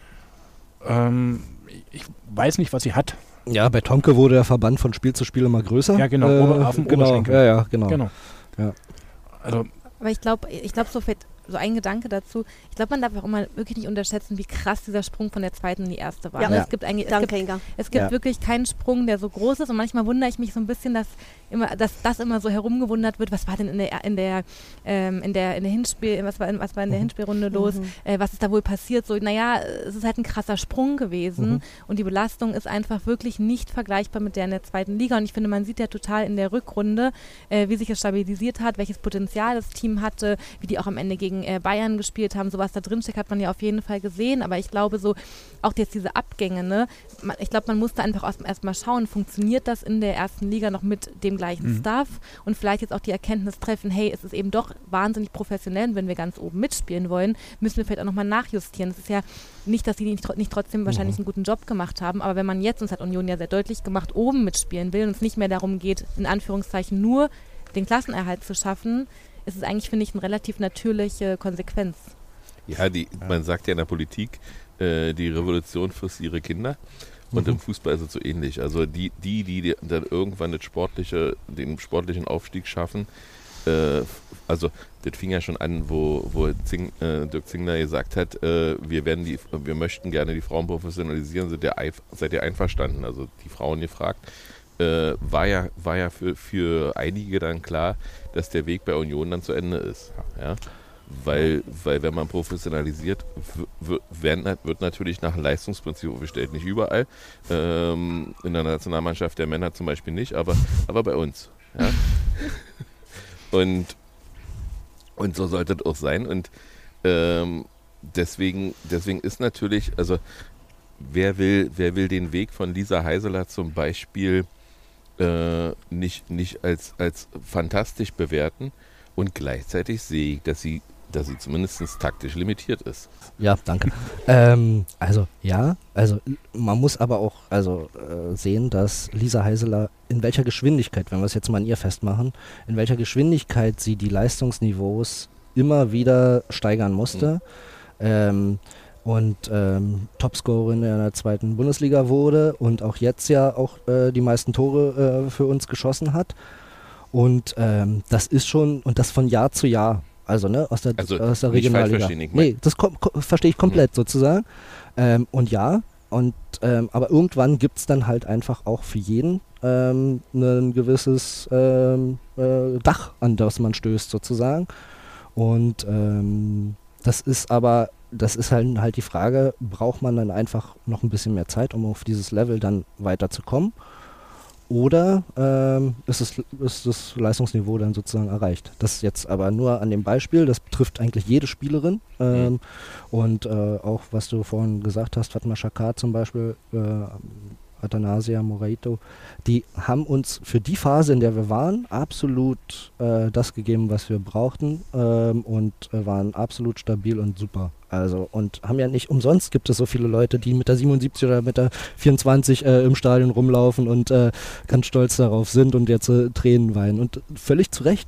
Ähm, ich weiß nicht, was sie hat. Ja, bei Tomke wurde der Verband von Spiel zu Spiel immer größer. Ja, genau, äh, auf dem genau, Oberschenkel. Ja, ja, genau. genau. Ja. Also, aber ich glaube, ich glaube so fett. So ein Gedanke dazu. Ich glaube, man darf auch immer wirklich nicht unterschätzen, wie krass dieser Sprung von der zweiten in die erste war. Ja. Ne? Ja. Es gibt, eigentlich, es Danke, gibt, es gibt ja. wirklich keinen Sprung, der so groß ist. Und manchmal wundere ich mich so ein bisschen, dass immer, dass das immer so herumgewundert wird. Was war denn in der in der ähm, in der in der Hinspiel, was war, was war in der Hinspielrunde los? Mhm. Äh, was ist da wohl passiert? So, naja, es ist halt ein krasser Sprung gewesen. Mhm. Und die Belastung ist einfach wirklich nicht vergleichbar mit der in der zweiten Liga. Und ich finde, man sieht ja total in der Rückrunde, äh, wie sich es stabilisiert hat, welches Potenzial das Team hatte, wie die auch am Ende gegen äh, Bayern gespielt haben, sowas da drin steckt, hat man ja auf jeden Fall gesehen, aber ich glaube so, auch jetzt diese Abgänge, ne, man, ich glaube, man musste einfach erstmal schauen, funktioniert das in der ersten Liga noch mit dem gleichen mhm. Staff und vielleicht jetzt auch die Erkenntnis treffen, hey, es ist eben doch wahnsinnig professionell und wenn wir ganz oben mitspielen wollen, müssen wir vielleicht auch nochmal nachjustieren. Es ist ja nicht, dass die nicht, nicht trotzdem mhm. wahrscheinlich einen guten Job gemacht haben, aber wenn man jetzt, uns hat Union ja sehr deutlich gemacht, oben mitspielen will und es nicht mehr darum geht, in Anführungszeichen nur den Klassenerhalt zu schaffen, ist es eigentlich, finde ich, eine relativ natürliche Konsequenz. Ja, die, man sagt ja in der Politik, äh, die Revolution frisst ihre Kinder. Und mhm. im Fußball ist es so ähnlich. Also die, die, die dann irgendwann das sportliche, den sportlichen Aufstieg schaffen, äh, also das fing ja schon an, wo, wo Zing, äh, Dirk Zingler gesagt hat, äh, wir werden die, wir möchten gerne die Frauen professionalisieren, seid ihr, seid ihr einverstanden? Also die Frauen gefragt. Äh, war ja, war ja für, für einige dann klar, dass der Weg bei Union dann zu Ende ist. Ja? Weil, weil wenn man professionalisiert, w- werden, wird natürlich nach Leistungsprinzip bestellt. Nicht überall. Ähm, in der Nationalmannschaft der Männer zum Beispiel nicht, aber, aber bei uns. Ja? und, und so sollte es auch sein. Und ähm, deswegen, deswegen ist natürlich, also wer will, wer will den Weg von Lisa Heiseler zum Beispiel Äh, nicht, nicht als, als fantastisch bewerten und gleichzeitig sehe ich, dass sie, dass sie zumindest taktisch limitiert ist. Ja, danke. ähm, also ja, also man muss aber auch also äh, sehen, dass Lisa Heiseler in welcher Geschwindigkeit, wenn wir es jetzt mal an ihr festmachen, in welcher Geschwindigkeit sie die Leistungsniveaus immer wieder steigern musste. Mhm. Ähm, und ähm, Topscorerin in der zweiten Bundesliga wurde und auch jetzt ja auch äh, die meisten Tore äh, für uns geschossen hat. Und ähm, das ist schon, und das von Jahr zu Jahr, also ne, aus der, also aus der Regionalliga. Nee, das kom- kom- verstehe ich komplett mhm. sozusagen. Ähm, und ja, und ähm, aber irgendwann gibt es dann halt einfach auch für jeden ähm, ein gewisses ähm, äh, Dach, an das man stößt sozusagen. Und ähm, das ist aber Das ist halt, halt die Frage, braucht man dann einfach noch ein bisschen mehr Zeit, um auf dieses Level dann weiterzukommen? Oder ähm, ist, es, ist das Leistungsniveau dann sozusagen erreicht? Das jetzt aber nur an dem Beispiel, das betrifft eigentlich jede Spielerin. Ähm, mhm. Und äh, auch, was du vorhin gesagt hast, Fatma Shakar zum Beispiel, äh, Athanasia Moreito, die haben uns für die Phase, in der wir waren, absolut äh, das gegeben, was wir brauchten ähm, und äh, waren absolut stabil und super. Also und haben ja nicht umsonst gibt es so viele Leute, die mit der siebenundsiebzig oder mit der vierundzwanzig äh, im Stadion rumlaufen und äh, ganz stolz darauf sind und jetzt äh, Tränen weinen und völlig zu Recht.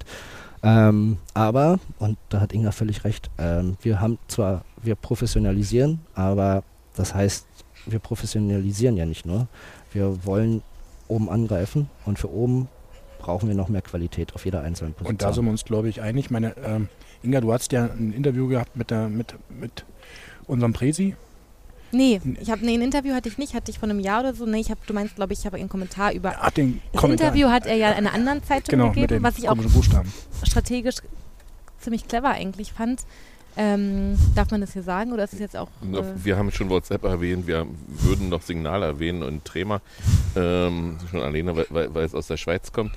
Ähm, aber, und da hat Inga völlig recht, ähm, wir haben zwar, wir professionalisieren, aber das heißt, wir professionalisieren ja nicht nur, wir wollen oben angreifen und für oben brauchen wir noch mehr Qualität auf jeder einzelnen Position. Und da sind wir uns, glaube ich, einig. Meine, ähm, Inga, du hast ja ein Interview gehabt mit, der, mit, mit unserem Presi. Nee, ich habe nee, ein Interview hatte ich nicht, hatte ich vor einem Jahr oder so. Nee, ich hab, du meinst, glaube ich, ich habe einen Kommentar über. Ach, den das Kommentar. Interview hat er ja in einer anderen Zeitung genau, gegeben, mit den was ich auch Buchstaben. strategisch ziemlich clever eigentlich fand. Ähm, darf man das hier sagen oder ist es jetzt auch... Äh wir haben schon WhatsApp erwähnt, wir würden noch Signal erwähnen und Trema, ähm, schon alleine, weil, weil, weil es aus der Schweiz kommt.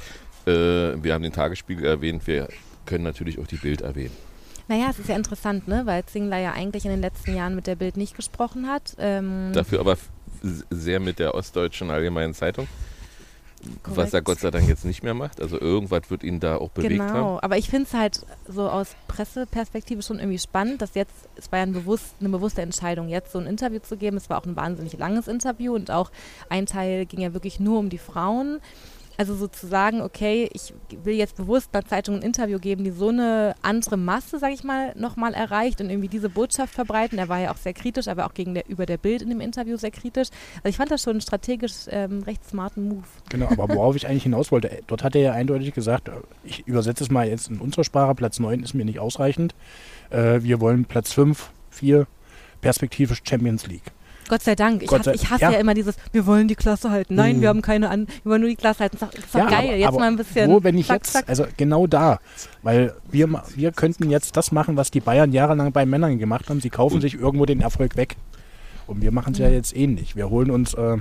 Äh, wir haben den Tagesspiegel erwähnt, wir können natürlich auch die Bild erwähnen. Naja, es ist ja interessant, ne? Weil Zingler ja eigentlich in den letzten Jahren mit der Bild nicht gesprochen hat. Ähm Dafür aber f- sehr mit der Ostdeutschen Allgemeinen Zeitung. Korrekt. Was er Gott sei Dank jetzt nicht mehr macht. Also irgendwas wird ihn da auch bewegt genau. haben. Aber ich finde es halt so aus Presseperspektive schon irgendwie spannend, dass jetzt, es war ja ein bewusst, eine bewusste Entscheidung, jetzt so ein Interview zu geben. Es war auch ein wahnsinnig langes Interview und auch ein Teil ging ja wirklich nur um die Frauen. Also sozusagen, okay, ich will jetzt bewusst einer Zeitung ein Interview geben, die so eine andere Masse, sage ich mal, nochmal erreicht und irgendwie diese Botschaft verbreiten. Er war ja auch sehr kritisch, aber auch gegen der, über der Bild in dem Interview sehr kritisch. Also ich fand das schon einen strategisch ähm, recht smarten Move. Genau, aber worauf ich eigentlich hinaus wollte, dort hat er ja eindeutig gesagt, ich übersetze es mal jetzt in unserer Sprache, Platz neun ist mir nicht ausreichend. Äh, wir wollen Platz fünf, vier, perspektivisch Champions League. Gott sei Dank. Ich, Gott hasse, sei, ich hasse ja. ja immer dieses, wir wollen die Klasse halten. Nein, mhm. wir haben keine an, wir wollen nur die Klasse halten. Das ist doch ja, geil. Aber, jetzt aber mal ein bisschen. Wo, wenn ich zack, jetzt, zack. also genau da, weil wir, wir könnten jetzt das machen, was die Bayern jahrelang bei Männern gemacht haben. Sie kaufen sich irgendwo den Erfolg weg. Und wir machen es mhm. ja jetzt ähnlich. Wir holen uns. Äh,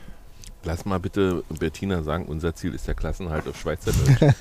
Lass mal bitte Bettina sagen, unser Ziel ist der Klassenhalt auf Schweizerdeutsch.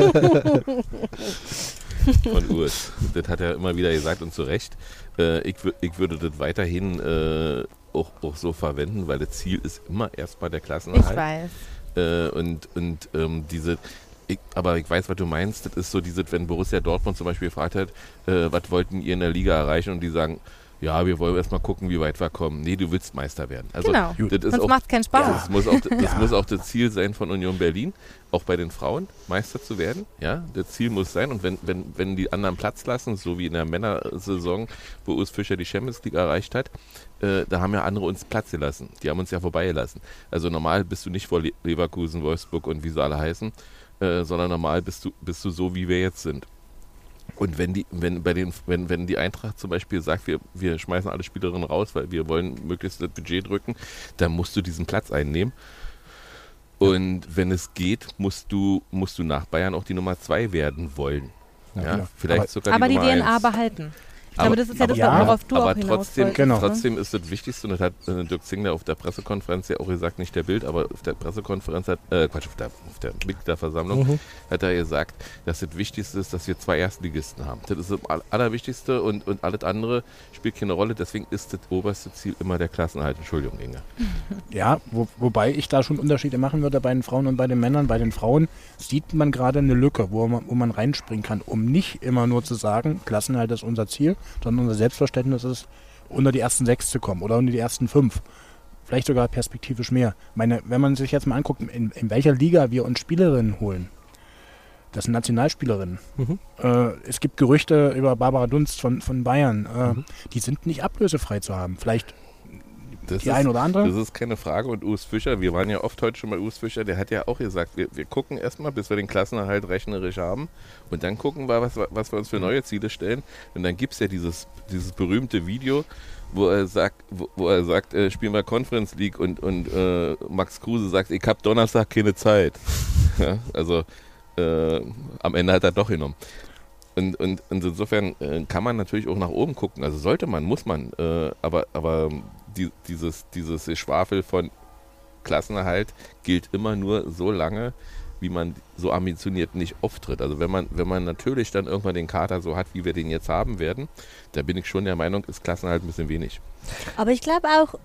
Von Urs. Das hat er immer wieder gesagt und zu Recht. Äh, ich, w- ich würde das weiterhin äh, auch, auch so verwenden, weil das Ziel ist immer erstmal der Klassenerhalt. Ich weiß. Äh, und und ähm, diese, ich, aber ich weiß, was du meinst. Das ist so dieses, wenn Borussia Dortmund zum Beispiel gefragt hat, äh, was wollten ihr in der Liga erreichen und die sagen, ja, wir wollen erstmal gucken, wie weit wir kommen. Nee, du willst Meister werden. Also, genau, das ist sonst auch, macht es keinen Spaß. Das, muss auch, das ja. muss auch das Ziel sein von Union Berlin, auch bei den Frauen Meister zu werden. Ja, das Ziel muss sein. Und wenn, wenn, wenn die anderen Platz lassen, so wie in der Männersaison, wo Urs Fischer die Champions League erreicht hat, äh, da haben ja andere uns Platz gelassen. Die haben uns ja vorbeigelassen. Also normal bist du nicht vor Le- Leverkusen, Wolfsburg und wie sie alle heißen, äh, sondern normal bist du, bist du so, wie wir jetzt sind. Und wenn die, wenn bei den, wenn, wenn die Eintracht zum Beispiel sagt, wir, wir schmeißen alle Spielerinnen raus, weil wir wollen möglichst das Budget drücken, dann musst du diesen Platz einnehmen. Und wenn es geht, musst du, musst du nach Bayern auch die Nummer zwei werden wollen. Ja, Ja, vielleicht aber, sogar Aber die, die Nummer D N A eins. behalten. Ich Aber- glaube, das ist ja aber- das, ja, worauf du aber auch hinaus trotzdem, wolltest. genau. ne? trotzdem ist das Wichtigste, und das hat äh, Dirk Zingler auf der Pressekonferenz ja auch gesagt, nicht der Bild, aber auf der Pressekonferenz hat, äh, Quatsch, auf der, auf der Mitgliederversammlung Mhm. hat er gesagt, dass das Wichtigste ist, dass wir zwei Erstligisten haben. Das ist das All- Allerwichtigste und, und alles andere spielt keine Rolle, deswegen ist das oberste Ziel immer der Klassenerhalt. Entschuldigung, Inge. Ja, wo, wobei ich da schon Unterschiede machen würde bei den Frauen und bei den Männern. Bei den Frauen sieht man gerade eine Lücke, wo man, wo man reinspringen kann, um nicht immer nur zu sagen, Klassenerhalt ist unser Ziel, sondern unser Selbstverständnis ist, unter die ersten sechs zu kommen oder unter die ersten fünf. Vielleicht sogar perspektivisch mehr. Meine, wenn man sich jetzt mal anguckt, in, in welcher Liga wir uns Spielerinnen holen, das sind Nationalspielerinnen. Mhm. Äh, es gibt Gerüchte über Barbara Dunst von, von Bayern. Äh, Mhm. Die sind nicht ablösefrei zu haben. Vielleicht Das die ist, ein oder andere. Das ist keine Frage. Und Urs Fischer, wir waren ja oft heute schon bei Urs Fischer, der hat ja auch gesagt, wir, wir gucken erstmal, bis wir den Klassenerhalt rechnerisch haben. Und dann gucken wir, was, was wir uns für neue Ziele stellen. Und dann gibt es ja dieses, dieses berühmte Video, wo er sagt, wo, wo er sagt, äh, spielen wir Conference League und, und äh, Max Kruse sagt, ich habe Donnerstag keine Zeit. Ja, also äh, am Ende hat er doch genommen. Und, und, und insofern äh, kann man natürlich auch nach oben gucken. Also sollte man, muss man. Äh, aber aber die, dieses, dieses Schwafel von Klassenerhalt gilt immer nur so lange, wie man so ambitioniert nicht auftritt. Also wenn man, wenn man natürlich dann irgendwann den Kader so hat, wie wir den jetzt haben werden, da bin ich schon der Meinung, ist Klassenerhalt ein bisschen wenig. Aber ich glaube auch,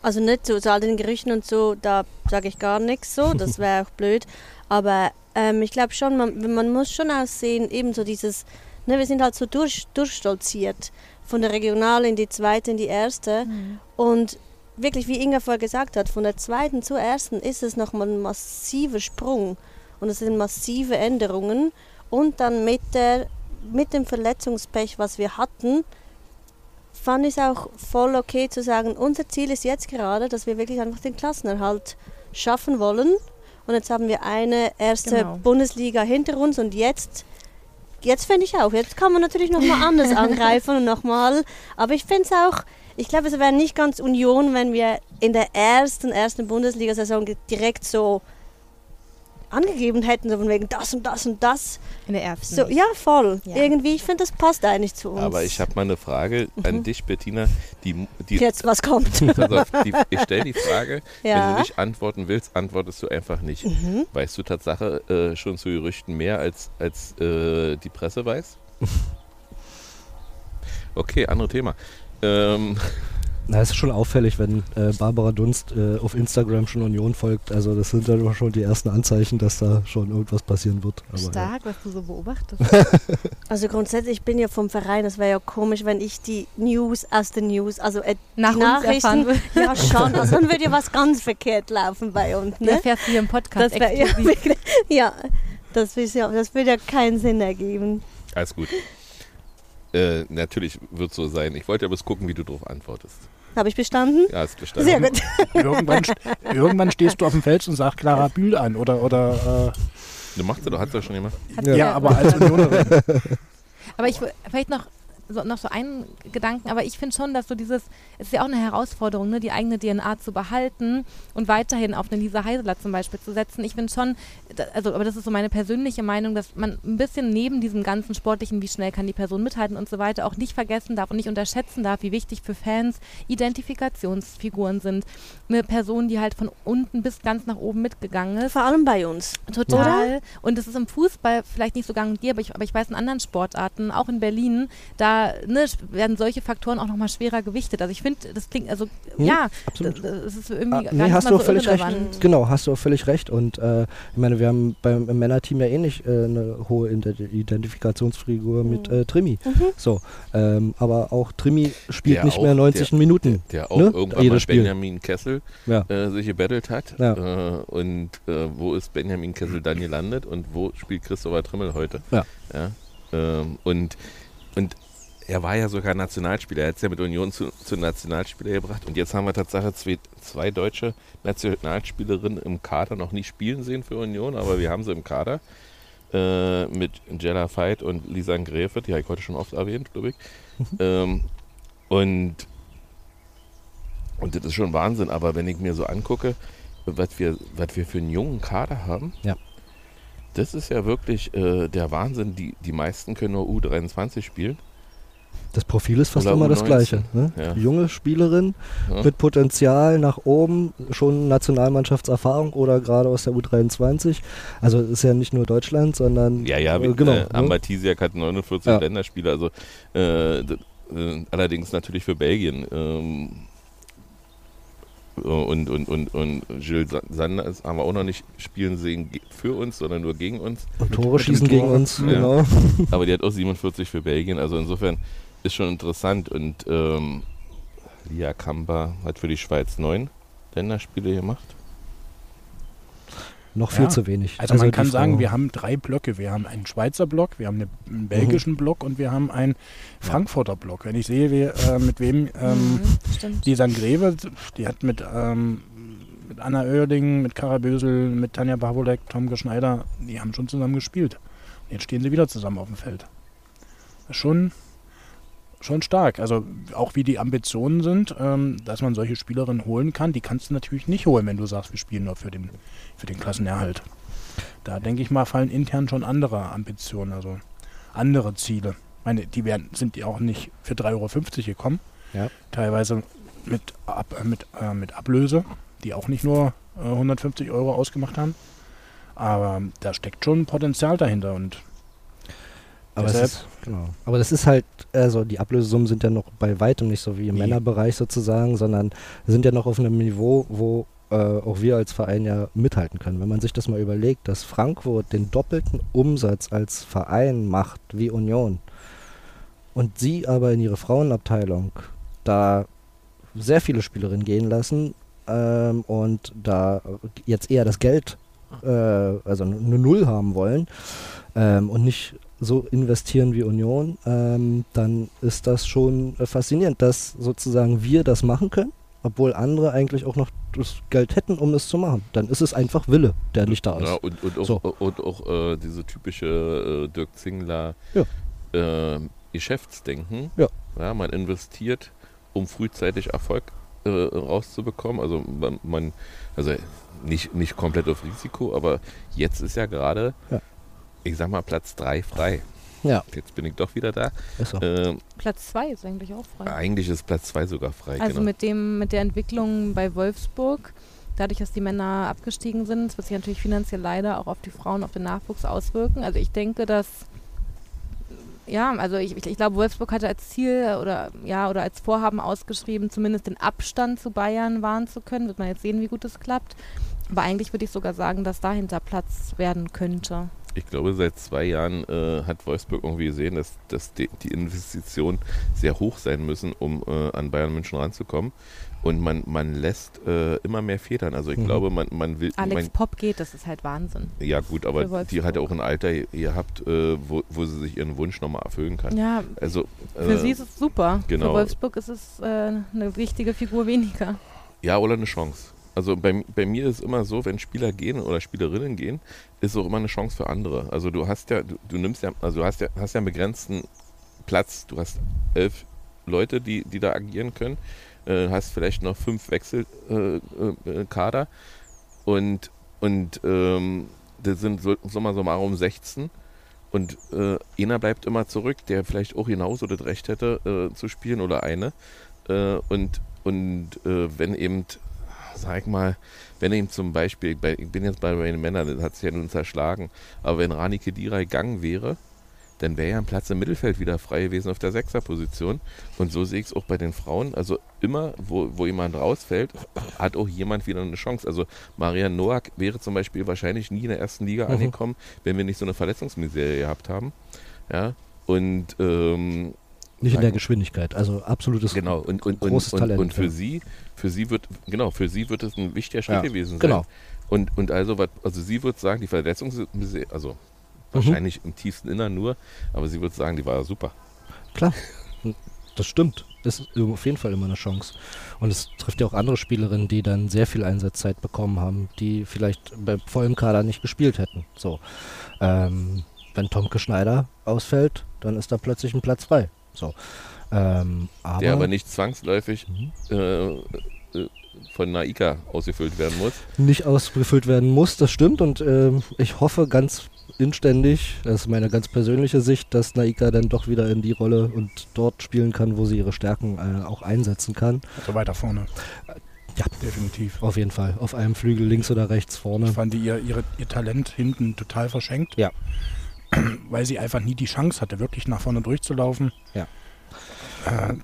Also nicht so, so all den Gerüchten und so, da sage ich gar nichts so, das wäre auch blöd. Aber ähm, ich glaube schon, man, man muss schon aussehen, eben so dieses, ne, wir sind halt so durch, durchstolziert, von der Regionale in die zweite, in die erste. Mhm. Und wirklich, wie Inga vorher gesagt hat, von der zweiten zur ersten ist es nochmal ein massiver Sprung. Und es sind massive Änderungen. Und dann mit, der, mit dem Verletzungspech, was wir hatten, fand ich es auch voll okay zu sagen, unser Ziel ist jetzt gerade, dass wir wirklich einfach den Klassenerhalt schaffen wollen. Und jetzt haben wir eine erste genau. Bundesliga hinter uns und jetzt, jetzt finde ich auch, jetzt kann man natürlich nochmal anders angreifen und nochmal, aber ich finde es auch, ich glaube, es wäre nicht ganz Union, wenn wir in der ersten, ersten Bundesliga-Saison direkt so angegeben hätten, so von wegen das und das und das. In der ersten. So, ja, voll. Ja. Irgendwie, ich finde, das passt eigentlich zu uns. Aber ich habe mal eine Frage mhm. an dich, Bettina. Die, die, Jetzt, was kommt? Pass auf, die, ich stelle die Frage, ja. wenn du nicht antworten willst, antwortest du einfach nicht. Mhm. Weißt du Tatsache äh, schon zu Gerüchten mehr, als, als äh, die Presse weiß? Okay, anderes Thema. Ähm... Na, es ist schon auffällig, wenn äh, Barbara Dunst äh, auf Instagram schon Union folgt. Also das sind dann schon die ersten Anzeichen, dass da schon irgendwas passieren wird. Aber, Stark, ja. was du so beobachtest. Also grundsätzlich, ich bin ja vom Verein, das wäre ja komisch, wenn ich die News aus den News, also äh, Nach die uns Nachrichten, ja schon, also dann würde ja was ganz verkehrt laufen bei uns. Ne? Der fährt hier im Podcast das wär, ja, wirklich, ja, das, ja, das würde ja keinen Sinn ergeben. Alles gut. Äh, natürlich wird es so sein. Ich wollte aber gucken, wie du darauf antwortest. Habe ich bestanden? Ja, hast bestanden. Sehr gut. Irgendwann, irgendwann stehst du auf dem Fels und sagst Clara Bühl an, oder? oder äh du machst du, hast du schon gemacht? Ja, ja, aber als Unionerin. Aber ich vielleicht noch so, noch so einen Gedanken, aber ich finde schon, dass so dieses, es ist ja auch eine Herausforderung, ne, die eigene D N A zu behalten und weiterhin auf eine Lisa Heiseler zum Beispiel zu setzen. Ich finde schon, also, aber das ist so meine persönliche Meinung, dass man ein bisschen neben diesem ganzen sportlichen, wie schnell kann die Person mithalten und so weiter, auch nicht vergessen darf und nicht unterschätzen darf, wie wichtig für Fans Identifikationsfiguren sind. Eine Person, die halt von unten bis ganz nach oben mitgegangen ist. Vor allem bei uns. Total. Oder? Und das ist im Fußball vielleicht nicht so gang und gäbe, aber ich, aber ich weiß in anderen Sportarten, auch in Berlin, da ne, werden solche Faktoren auch nochmal schwerer gewichtet. Also ich finde, das klingt, also hm, ja, absolut. Das ist irgendwie ah, gar nee, nicht hast mal du auch so völlig recht. irrelevant. Genau, hast du auch völlig recht. Und äh, ich meine, wir haben beim im Männerteam ja eh nicht äh, eine hohe Identifikationsfigur mhm. mit äh, Trimi. Mhm. So, ähm, aber auch Trimi spielt der nicht auch, mehr neunzig der, Minuten. Der, der auch ne? irgendwann Jedes mal Spiel. Benjamin Kessel ja. äh, sich gebettelt hat. Ja. Äh, und äh, wo ist Benjamin Kessel dann gelandet und wo spielt Christopher Trimmel heute? Ja. Ja, ähm, und, und er war ja sogar Nationalspieler. Er hat es ja mit Union zu, zu Nationalspieler gebracht. Und jetzt haben wir tatsächlich zwei, zwei deutsche Nationalspielerinnen im Kader noch nicht spielen sehen für Union, aber wir haben sie im Kader. Äh, mit Jella Veit und Lisa Gräfe, die habe ich heute schon oft erwähnt, glaube ich. Mhm. Ähm, und, und das ist schon Wahnsinn. Aber wenn ich mir so angucke, was wir, was wir für einen jungen Kader haben, ja. das ist ja wirklich äh, der Wahnsinn. Die, die meisten können nur U dreiundzwanzig spielen. Das Profil ist fast Oder immer U neunzehn. das Gleiche. Ne? Ja. Junge Spielerin ja. mit Potenzial nach oben, schon Nationalmannschaftserfahrung oder gerade aus der U dreiundzwanzig. Also ist ja nicht nur Deutschland, sondern ja, ja, äh, mit, genau. Äh, ne? Ambatisiak hat neunundvierzig ja. Länderspiele, also äh, d- äh, allerdings natürlich für Belgien. Ähm, und, und, und, und Gilles Sanders haben wir auch noch nicht spielen sehen für uns, sondern nur gegen uns. Und Tore schießen gegen uns, ja. genau. Aber die hat auch siebenundvierzig für Belgien, also insofern ist schon interessant. Und ähm, Lia Kamba hat für die Schweiz neun Länderspiele gemacht. Noch viel ja. zu wenig. Also, also man kann Frau sagen, wir haben drei Blöcke. Wir haben einen Schweizer Block, wir haben einen belgischen mhm. Block und wir haben einen Frankfurter Block. Wenn ich sehe, wie, äh, mit wem ähm, mhm, die Sangreve, die hat mit, ähm, mit Anna Oerding, mit Kara Bösel, mit Tanja Babolek, Tom Geschneider, die haben schon zusammen gespielt. Und jetzt stehen sie wieder zusammen auf dem Feld. Das ist schon, schon stark. Also auch wie die Ambitionen sind, ähm, dass man solche Spielerinnen holen kann, die kannst du natürlich nicht holen, wenn du sagst, wir spielen nur für den, für den Klassenerhalt. Da denke ich mal, fallen intern schon andere Ambitionen, also andere Ziele. Ich meine, die werden, sind ja auch nicht für drei Euro fünfzig gekommen. Ja. Teilweise mit, Ab, mit, äh, mit Ablöse, die auch nicht nur äh, hundertfünfzig Euro ausgemacht haben. Aber da steckt schon Potenzial dahinter. Und Aber, es Deshalb- ist, genau. Aber das ist halt, also die Ablösesummen sind ja noch bei weitem nicht so wie im Nee. Männerbereich sozusagen, sondern sind ja noch auf einem Niveau, wo äh, auch wir als Verein ja mithalten können. Wenn man sich das mal überlegt, dass Frankfurt den doppelten Umsatz als Verein macht wie Union und sie aber in ihre Frauenabteilung da sehr viele Spielerinnen gehen lassen ähm, und da jetzt eher das Geld, äh, also eine Null haben wollen ähm, und nicht so investieren wie Union, ähm, dann ist das schon äh, faszinierend, dass sozusagen wir das machen können, obwohl andere eigentlich auch noch das Geld hätten, um es zu machen. Dann ist es einfach Wille, der nicht da ist. Ja, und, und auch, So. und auch äh, diese typische äh, Dirk Zingler Ja. äh, Geschäftsdenken. Ja. Ja, man investiert, um frühzeitig Erfolg äh, rauszubekommen. Also man, man also nicht, nicht komplett auf Risiko, aber jetzt ist ja gerade, Ja. ich sag mal, Platz drei frei. Ja, Jetzt bin ich doch wieder da. ist so. Äh, Platz zwei ist eigentlich auch frei. eigentlich ist Platz zwei sogar frei. Also genau. mit dem, mit der Entwicklung bei Wolfsburg, dadurch, dass die Männer abgestiegen sind, das wird sich natürlich finanziell leider auch auf die Frauen, auf den Nachwuchs auswirken. Also ich denke, dass ja, also ich, ich, ich glaube, Wolfsburg hatte als Ziel oder ja oder als Vorhaben ausgeschrieben, zumindest den Abstand zu Bayern wahren zu können. Wird man jetzt sehen, wie gut es klappt. Aber eigentlich würde ich sogar sagen, dass dahinter Platz werden könnte. Ich glaube, seit zwei Jahren äh, hat Wolfsburg irgendwie gesehen, dass, dass die, die Investitionen sehr hoch sein müssen, um äh, an Bayern München ranzukommen. Und man, man lässt äh, immer mehr Federn. Also ich Mhm. glaube, man, man will... Alex man, Popp geht, das ist halt Wahnsinn. ja gut, für aber Wolfsburg. die hat ja auch ein Alter gehabt, äh, wo, wo sie sich ihren Wunsch nochmal erfüllen kann. Ja, Also, für äh, sie ist es super. genau. Für Wolfsburg ist es äh, eine wichtige Figur weniger. Ja, oder eine Chance. Also bei, bei mir ist es immer so, wenn Spieler gehen oder Spielerinnen gehen, ist es auch immer eine Chance für andere. Also du hast ja, du, du nimmst ja, also du hast ja, hast ja einen begrenzten Platz, du hast elf Leute, die, die da agieren können, äh, hast vielleicht noch fünf Wechselkader äh, äh, Kader und, und ähm, das sind so, summa summarum sechzehn und äh, einer bleibt immer zurück, der vielleicht auch genauso das Recht hätte äh, zu spielen oder eine äh, und, und äh, wenn eben sag mal, wenn eben zum Beispiel, bei, ich bin jetzt bei den Männern, das hat sich ja nun zerschlagen, aber wenn Rani Khedira gegangen wäre, dann wäre ja ein Platz im Mittelfeld wieder frei gewesen auf der Sechserposition. Und so sehe ich es auch bei den Frauen. Also immer, wo, wo jemand rausfällt, hat auch jemand wieder eine Chance. Also Marian Noack wäre zum Beispiel wahrscheinlich nie in der ersten Liga Mhm. angekommen, wenn wir nicht so eine Verletzungsmisere gehabt haben. Ja, und ähm, Nicht in der sagen- Geschwindigkeit, also absolutes Genau, und, und, und, großes und, Talent. und für ja. sie, für sie wird, genau, für sie wird es ein wichtiger Schritt Ja, gewesen sein. genau. Und, und also, was- also sie wird sagen, die Verletzung, also wahrscheinlich im tiefsten Innern nur, aber sie wird sagen, die war super. Klar, das stimmt. Ist auf jeden Fall immer eine Chance. Und es trifft ja auch andere Spielerinnen, die dann sehr viel Einsatzzeit bekommen haben, die vielleicht beim vollen Kader nicht gespielt hätten. So, ähm, wenn Tomke Schneider ausfällt, dann ist da plötzlich ein Platz frei. So, ähm, aber, Der aber nicht zwangsläufig Mhm. äh, äh, von Naika ausgefüllt werden muss. nicht ausgefüllt werden muss, das stimmt. Und ähm, ich hoffe ganz inständig, das ist meine ganz persönliche Sicht, dass Naika dann doch wieder in die Rolle und dort spielen kann, wo sie ihre Stärken äh, auch einsetzen kann. Also weiter vorne. Ja. Definitiv. Auf jeden Fall. Auf einem Flügel links oder rechts vorne. Ich fand die ihr, ihre, ihr Talent hinten total verschenkt. Ja. Weil sie einfach nie die Chance hatte, wirklich nach vorne durchzulaufen. Ja. Äh,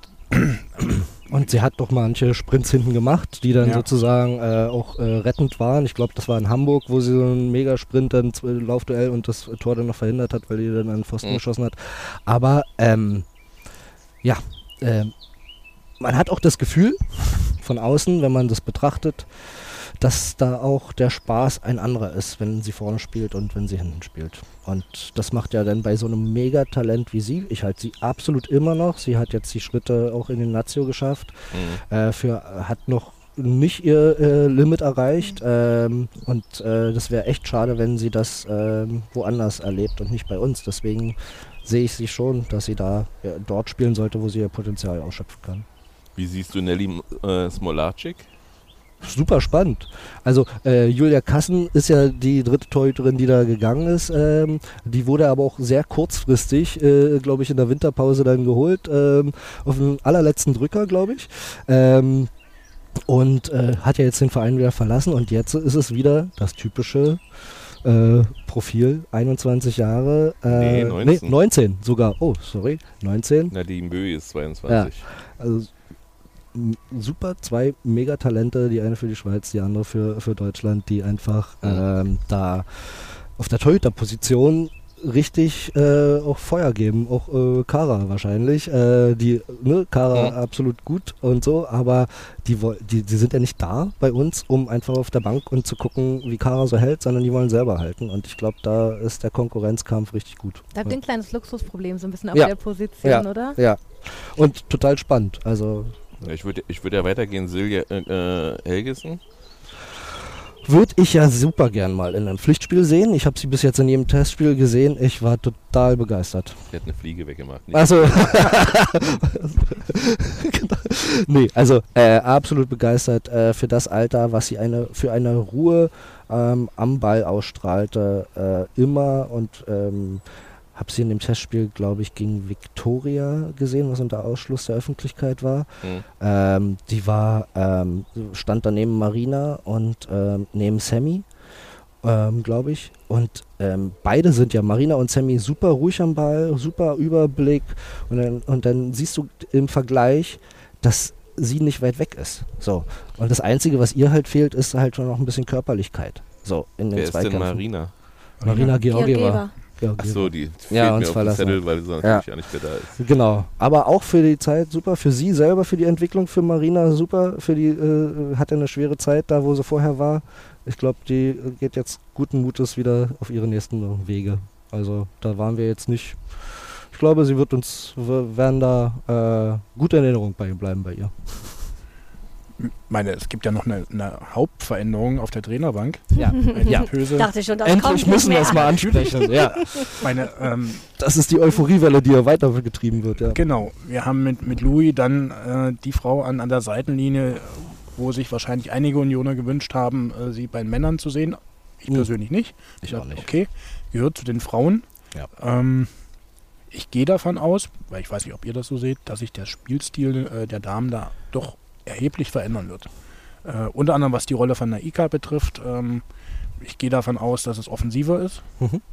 Und sie hat doch manche Sprints hinten gemacht, die dann Ja. sozusagen äh, auch äh, rettend waren. Ich glaube, das war in Hamburg, wo sie so einen Megasprint, dann z- Laufduell und das Tor dann noch verhindert hat, weil die dann an den Pfosten Mhm. geschossen hat. Aber ähm, ja, ähm, man hat auch das Gefühl von außen, wenn man das betrachtet, dass da auch der Spaß ein anderer ist, wenn sie vorne spielt und wenn sie hinten spielt. Und das macht ja dann bei so einem Megatalent wie sie, ich halte sie absolut immer noch, sie hat jetzt die Schritte auch in den Lazio geschafft, Mhm. äh, für, hat noch nicht ihr äh, Limit erreicht ähm, und äh, das wäre echt schade, wenn sie das ähm, woanders erlebt und nicht bei uns. Deswegen sehe ich sie schon, dass sie da ja, dort spielen sollte, wo sie ihr Potenzial ausschöpfen kann. Wie siehst du Nelly äh, Smolarczyk? Super spannend. Also äh, Julia Kassen ist ja die dritte Torhüterin, die da gegangen ist. Ähm, die wurde aber auch sehr kurzfristig, äh, glaube ich, in der Winterpause dann geholt. Ähm, auf den allerletzten Drücker, glaube ich. Ähm, und äh, hat ja jetzt den Verein wieder verlassen. Und jetzt ist es wieder das typische äh, Profil, einundzwanzig Jahre. Äh, Nee, neunzehn. Nee, neunzehn sogar. Oh, sorry, neunzehn. Nadine Bö ist zweiundzwanzig. Also m- super, zwei Megatalente, die eine für die Schweiz, die andere für, für Deutschland, die einfach ähm, da auf der Torhüter-Position richtig äh, auch Feuer geben, auch äh, Kara wahrscheinlich, äh, die, ne, Kara Mhm. absolut gut und so, aber die, woll- die, die sind ja nicht da bei uns, um einfach auf der Bank und zu gucken, wie Kara so hält, sondern die wollen selber halten und ich glaube, da ist der Konkurrenzkampf richtig gut. Da habt ihr ja. ein kleines Luxusproblem, so ein bisschen auf Ja. der Position, Ja. oder? Ja, und total spannend, also Ja, ich würde ich würd ja weitergehen, Silja äh, äh, Helgesen. würde ich ja super gern mal in einem Pflichtspiel sehen. Ich habe sie bis jetzt in jedem Testspiel gesehen. Ich war total begeistert. Die hat eine Fliege weggemacht. Nicht? Also, nee, also äh, absolut begeistert äh, für das Alter, was sie eine für eine Ruhe ähm, am Ball ausstrahlte, äh, immer und ähm, habe sie in dem Testspiel, glaube ich, gegen Viktoria gesehen, was unter Ausschluss der Öffentlichkeit war. Hm. Ähm, die war, ähm, stand daneben Marina und ähm, neben Sammy, ähm, glaube ich. Und ähm, beide sind ja, Marina und Sammy, super ruhig am Ball, super Überblick. Und dann, und dann siehst du im Vergleich, dass sie nicht weit weg ist. So. Und das Einzige, was ihr halt fehlt, ist halt schon noch ein bisschen Körperlichkeit. So, in den Wer ist denn Zweikämpfen. Marina? Marina Georgieva. Georgieva. Achso, die fehlt Ja, mir uns auf dem verlassen. Zettel, weil sie natürlich Ja. ja nicht mehr da ist. Genau, aber auch für die Zeit super, für sie selber, für die Entwicklung, für Marina super, für die äh, hatte eine schwere Zeit da, wo sie vorher war. Ich glaube, die äh, geht jetzt guten Mutes wieder auf ihre nächsten Wege. Also da waren wir jetzt nicht. Ich glaube, sie wird uns, wir werden da äh, gute Erinnerung bei bleiben bei ihr. Ich meine, es gibt ja noch eine, eine Hauptveränderung auf der Trainerbank. Ja, ja. Böse. Dachte schon, das Endlich kommt müssen nicht wir es mehr. mal ansprechen. Ja, Meine, ähm, das ist die Euphoriewelle, die hier weitergetrieben wird. Ja. Genau, wir haben mit, mit Louis dann äh, die Frau an, an der Seitenlinie, wo sich wahrscheinlich einige Unioner gewünscht haben, äh, sie bei den Männern zu sehen. Ich Mhm. persönlich nicht. Ich auch nicht. Okay, gehört zu den Frauen. Ja. Ähm, ich gehe davon aus, weil ich weiß nicht, ob ihr das so seht, dass sich der Spielstil äh, der Damen da doch erheblich verändern wird. Äh, unter anderem was die Rolle von Naika betrifft. Ähm, ich gehe davon aus, dass es offensiver ist. Mhm.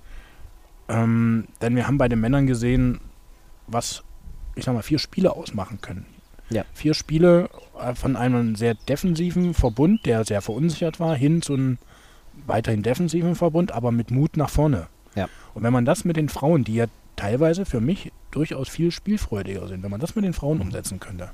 Ähm, denn wir haben bei den Männern gesehen, was, ich sag mal, vier Spiele ausmachen können. Ja. Vier Spiele äh, von einem sehr defensiven Verbund, der sehr verunsichert war, hin zu einem weiterhin defensiven Verbund, aber mit Mut nach vorne. Ja. Und wenn man das mit den Frauen, die ja teilweise für mich durchaus viel spielfreudiger sind, wenn man das mit den Frauen umsetzen könnte,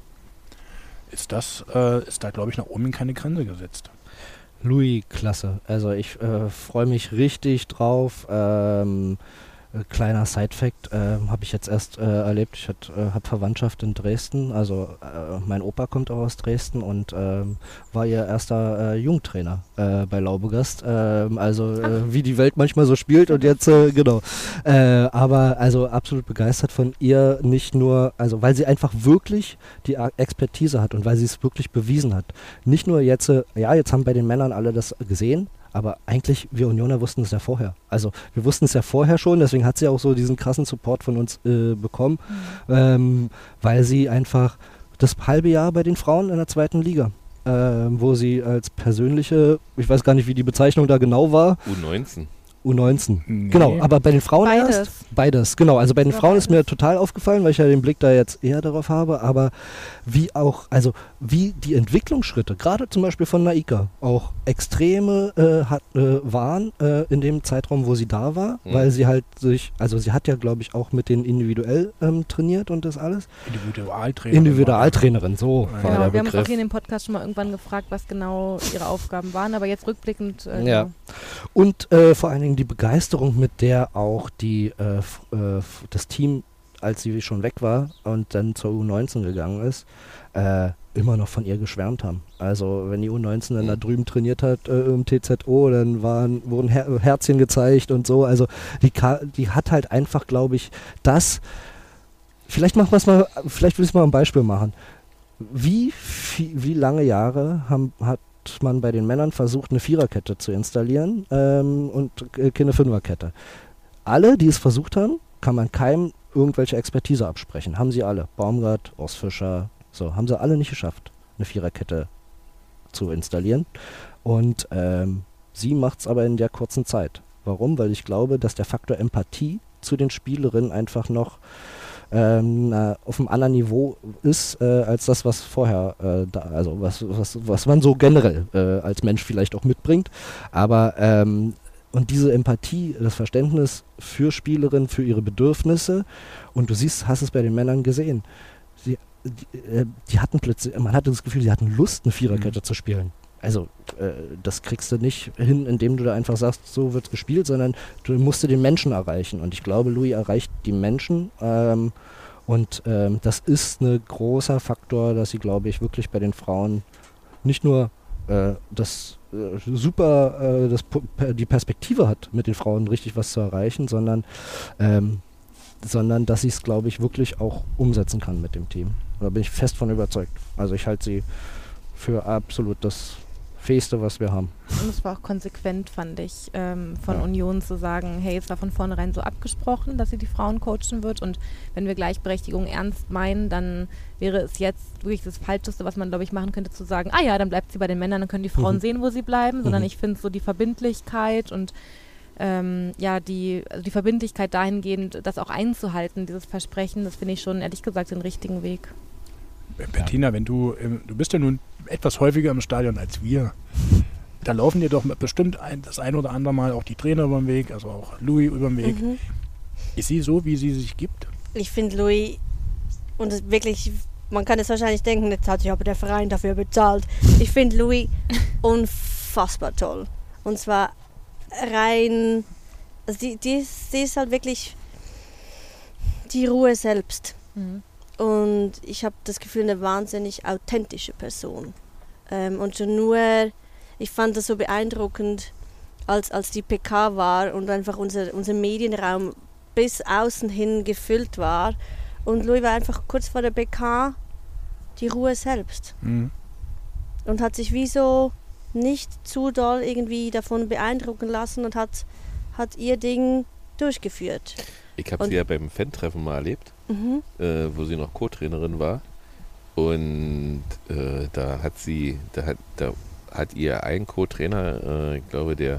ist das, äh, ist da, glaube ich, nach oben keine Grenze gesetzt. Louis, klasse. Also ich äh, freue mich richtig drauf. Ähm, äh, kleiner Side-Fact, äh, habe ich jetzt erst äh, erlebt. Ich äh, habe Verwandtschaft in Dresden. Also äh, mein Opa kommt auch aus Dresden und ähm, war ihr erster äh, Jugendtrainer äh, bei Laubegast. Ähm, also äh, wie die Welt manchmal so spielt und jetzt, äh, genau. Äh, aber also absolut begeistert von ihr, nicht nur, also weil sie einfach wirklich die A- Expertise hat und weil sie es wirklich bewiesen hat. Nicht nur jetzt, äh, ja, jetzt haben bei den Männern alle das gesehen, aber eigentlich, wir Unioner wussten es ja vorher. Also wir wussten es ja vorher schon, deswegen hat sie auch so diesen krassen Support von uns äh, bekommen, Mhm. ähm, weil sie einfach das halbe Jahr bei den Frauen in der zweiten Liga, ähm, wo sie als persönliche, ich weiß gar nicht, wie die Bezeichnung da genau war, U neunzehn. U neunzehn. Nee. Genau, aber bei den Frauen Beides. erst? Beides, genau. Also bei den Ja, Frauen ist beides. mir total aufgefallen, weil ich ja den Blick da jetzt eher darauf habe, aber wie auch, also wie die Entwicklungsschritte, gerade zum Beispiel von Naika, auch extreme äh, hat, äh, waren äh, in dem Zeitraum, wo sie da war, Mhm. weil sie halt sich, also sie hat ja, glaube ich, auch mit denen individuell ähm, trainiert und das alles. Individualtrainer. Individualtrainerin, so Ja. war Genau, der wir haben uns auch Begriff. hier in dem Podcast schon mal irgendwann gefragt, was genau ihre Aufgaben waren, aber jetzt rückblickend. Äh, Ja. Und äh, vor allen Dingen die Begeisterung, mit der auch die, äh, f- äh, f- das Team, als sie schon weg war und dann zur U neunzehn gegangen ist, äh, immer noch von ihr geschwärmt haben. Also wenn die U neunzehn dann da drüben trainiert hat äh, im T Z O, dann waren, wurden Her Herzchen gezeigt und so. Also die, Ka die hat halt einfach, glaube ich, das, vielleicht machen wir es mal, vielleicht will ich es mal ein Beispiel machen. Wie, vie- wie lange Jahre haben, hat man bei den Männern versucht, eine Viererkette zu installieren ähm, und äh, keine Fünferkette. Alle, die es versucht haben, kann man keinem irgendwelche Expertise absprechen. Haben sie alle. Baumgart, Urs Fischer, so, haben sie alle nicht geschafft, eine Viererkette zu installieren. Und ähm, sie macht es aber in der kurzen Zeit. Warum? Weil ich glaube, dass der Faktor Empathie zu den Spielerinnen einfach noch ähm, na, auf einem anderen Niveau ist, äh, als das, was vorher äh, da, also was, was, was man so generell äh, als Mensch vielleicht auch mitbringt. Aber ähm, und diese Empathie, das Verständnis für Spielerinnen, für ihre Bedürfnisse, und du siehst, hast es bei den Männern gesehen. Sie, die, äh, die hatten plötzlich, man hatte das Gefühl, sie hatten Lust, eine Viererkette mhm. zu spielen. Also äh, das kriegst du nicht hin, indem du da einfach sagst, so wird gespielt, sondern du musst den Menschen erreichen. Und ich glaube, Louis erreicht die Menschen. Ähm, und ähm, das ist ein großer Faktor, dass sie, glaube ich, wirklich bei den Frauen nicht nur äh, das äh, super äh, das, die Perspektive hat, mit den Frauen richtig was zu erreichen, sondern, ähm, sondern dass sie es, glaube ich, wirklich auch umsetzen kann mit dem Team. Da bin ich fest von überzeugt. Also ich halte sie für absolut das Fähigste, was wir haben. Und es war auch konsequent, fand ich, ähm, von ja. Union zu sagen, hey, es war von vornherein so abgesprochen, dass sie die Frauen coachen wird, und wenn wir Gleichberechtigung ernst meinen, dann wäre es jetzt wirklich das Falscheste, was man, glaube ich, machen könnte, zu sagen, ah ja, dann bleibt sie bei den Männern, dann können die Frauen mhm. sehen, wo sie bleiben, sondern mhm. ich finde so die Verbindlichkeit und ähm, ja, die, also die Verbindlichkeit dahingehend, das auch einzuhalten, dieses Versprechen, das finde ich schon, ehrlich gesagt, den richtigen Weg. Bettina, wenn du, du bist ja nun etwas häufiger im Stadion als wir. Da laufen dir doch bestimmt ein, das ein oder andere Mal auch die Trainer über den Weg, also auch Louis über den Weg. Mhm. Ist sie so, wie sie sich gibt? Ich finde Louis, und das wirklich, man kann es wahrscheinlich denken, jetzt hat sich aber der Verein dafür bezahlt. Ich finde Louis unfassbar toll. Und zwar rein, also die, die, ist, die ist halt wirklich die Ruhe selbst. Mhm. Und ich habe das Gefühl, eine wahnsinnig authentische Person. Ähm, und schon nur, ich fand das so beeindruckend, als, als die P K war und einfach unser, unser Medienraum bis außen hin gefüllt war. Und Louis war einfach kurz vor der P K die Ruhe selbst. Mhm. Und hat sich wie so nicht zu doll irgendwie davon beeindrucken lassen und hat, hat ihr Ding durchgeführt. Ich habe sie ja beim Fan-Treffen mal erlebt, mhm. äh, wo sie noch Co-Trainerin war. Und äh, da hat sie, da hat, da hat ihr ein Co-Trainer, äh, ich glaube der,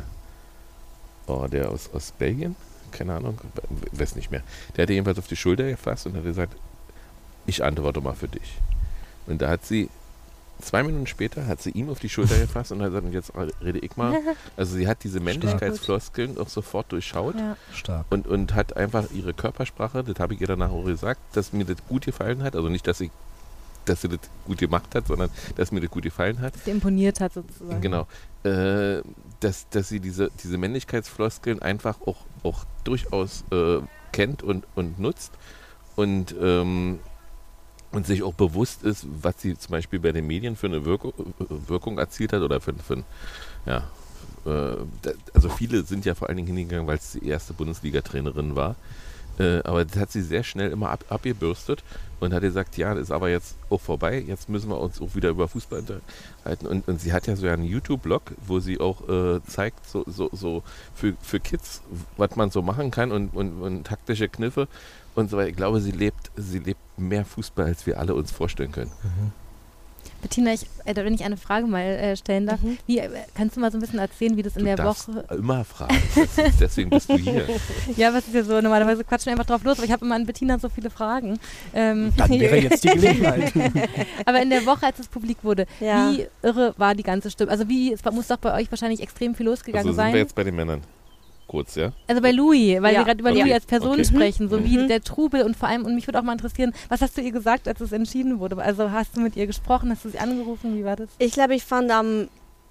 oh, der aus, aus Belgien, keine Ahnung, weiß nicht mehr. Der hat ihr jedenfalls auf die Schulter gefasst und hat gesagt, ich antworte mal für dich. Und da hat sie, zwei Minuten später, hat sie ihm auf die Schulter gefasst und hat gesagt, jetzt rede ich mal. Also sie hat diese Männlichkeitsfloskeln auch sofort durchschaut. Ja. Stark. Und, und hat einfach ihre Körpersprache, das habe ich ihr danach auch gesagt, dass mir das gut gefallen hat. Also nicht, dass sie, dass sie das gut gemacht hat, sondern dass mir das gut gefallen hat. Dass sie imponiert hat sozusagen. Genau. Äh, dass, dass sie diese, diese Männlichkeitsfloskeln einfach auch, auch durchaus äh, kennt und, und nutzt. Und ähm, und sich auch bewusst ist, was sie zum Beispiel bei den Medien für eine Wirkung, Wirkung erzielt hat oder für, für ja, äh, also viele sind ja vor allen Dingen hingegangen, weil es die erste Bundesliga-Trainerin war, äh, aber das hat sie sehr schnell immer ab, abgebürstet und hat gesagt, ja, das ist aber jetzt auch vorbei, jetzt müssen wir uns auch wieder über Fußball unterhalten und, und sie hat ja so einen YouTube-Blog, wo sie auch äh, zeigt, so, so, so für, für Kids, was man so machen kann und, und, und taktische Kniffe und so weiter. Ich glaube, sie lebt, sie lebt mehr Fußball, als wir alle uns vorstellen können. Mhm. Bettina, ich, äh, wenn ich eine Frage mal äh, stellen darf, mhm. wie, äh, kannst du mal so ein bisschen erzählen, wie das in du der Woche... immer fragen, ist, deswegen bist du hier. Ja, was ist ja so, normalerweise quatschen wir einfach drauf los, aber ich habe immer an Bettina so viele Fragen. Ähm, Dann wäre jetzt die Gelegenheit. Aber in der Woche, als es publik wurde, ja. wie irre war die ganze Stimme? Also wie, es muss doch bei euch wahrscheinlich extrem viel losgegangen also sein. Sind wir jetzt bei den Männern? Kurz, ja? Also bei Louis, weil ja. wir gerade über okay. Louis als Person okay. sprechen, so mhm. wie der Trubel und vor allem, und mich würde auch mal interessieren, was hast du ihr gesagt, als es entschieden wurde? Also hast du mit ihr gesprochen, hast du sie angerufen, wie war das? Ich glaube, ich fand am, um,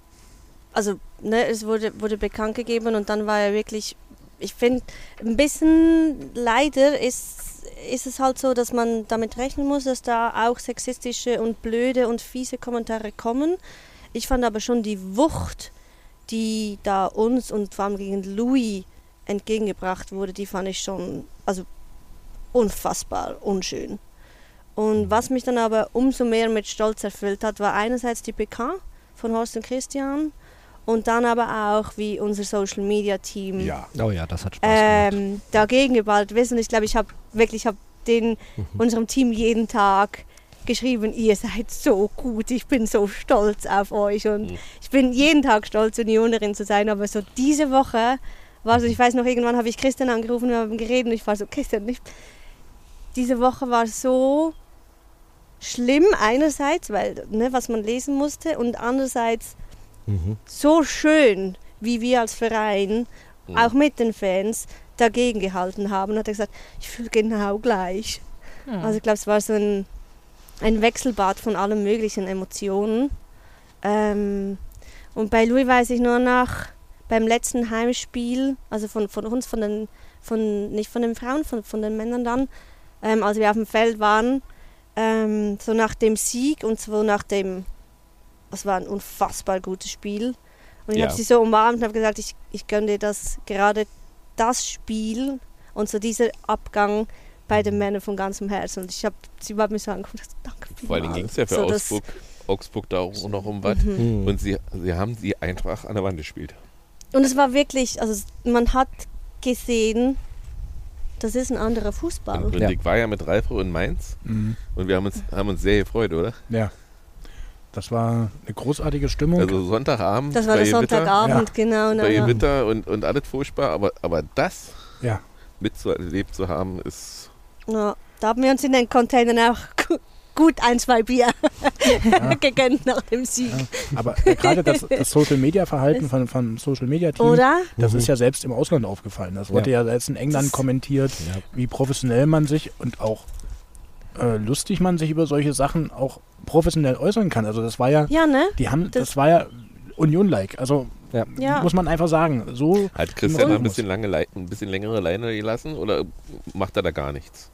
also ne, es wurde, wurde bekannt gegeben und dann war er wirklich, ich finde, ein bisschen leider ist, ist es halt so, dass man damit rechnen muss, dass da auch sexistische und blöde und fiese Kommentare kommen. Ich fand aber schon die Wucht, die da uns und vor allem gegen Louis entgegengebracht wurde, die fand ich schon also unfassbar unschön. Und was mich dann aber umso mehr mit Stolz erfüllt hat, war einerseits die P K von Horst und Christian und dann aber auch, wie unser Social Media Team ja. Oh ja, das hat Spaß ähm, gemacht. dagegen geballt wissen. Ich glaube, ich habe wirklich hab den mhm. unserem Team jeden Tag geschrieben, ihr seid so gut, ich bin so stolz auf euch und mhm. ich bin jeden Tag stolz, Unionerin zu sein, aber so diese Woche war so, ich weiß noch, irgendwann habe ich Christian angerufen, wir haben geredet und ich war so, Christian, ich, diese Woche war so schlimm einerseits, weil, ne, was man lesen musste und andererseits mhm. so schön, wie wir als Verein, mhm. auch mit den Fans, dagegen gehalten haben. Und hat er gesagt, ich fühle genau gleich. Mhm. Also ich glaube, es war so ein, ein Wechselbad von allen möglichen Emotionen. Ähm, und bei Louis weiß ich nur noch, beim letzten Heimspiel, also von, von uns, von den, von, nicht von den Frauen, von, von den Männern dann, ähm, als wir auf dem Feld waren, ähm, so nach dem Sieg und so nach dem, das war ein unfassbar gutes Spiel. Und ich ja. habe sie so umarmt und habe gesagt, ich, ich gönne dir das, gerade das Spiel und so dieser Abgang bei den Männern von ganzem Herzen. Und ich habe sie hat mich so angeguckt und gesagt, danke vielmals. Vor allem ging es ja für so, Augsburg, Augsburg da auch noch um was. Mhm. Und sie, sie haben die Eintracht an der Wand gespielt. Und es war wirklich, also man hat gesehen, das ist ein anderer Fußball. Und, und ja. ich war ja mit Ralf in Mainz mhm. und wir haben uns, haben uns sehr gefreut, oder? Ja. Das war eine großartige Stimmung. Also Sonntagabend. Das war der Sonntagabend, ja. genau. Bei ja. Gewitter und, und alles furchtbar, aber, aber das ja. mitzuerlebt zu haben, ist... Ja, da haben wir uns in den Containern auch gut ein, zwei Bier ja. gegönnt nach dem Sieg. Ja. Aber äh, gerade das, das Social-Media-Verhalten von, vom Social-Media-Team, Oder? das mhm. ist ja selbst im Ausland aufgefallen. Das wurde ja, ja selbst in England das kommentiert, ja. wie professionell man sich und auch äh, lustig man sich über solche Sachen auch professionell äußern kann. Also das war ja, ja ne? die haben, das, das war ja Union-like. Also ja. Ja. muss man einfach sagen. So hat Christian ein bisschen, lange, ein bisschen längere Leine gelassen oder macht er da gar nichts?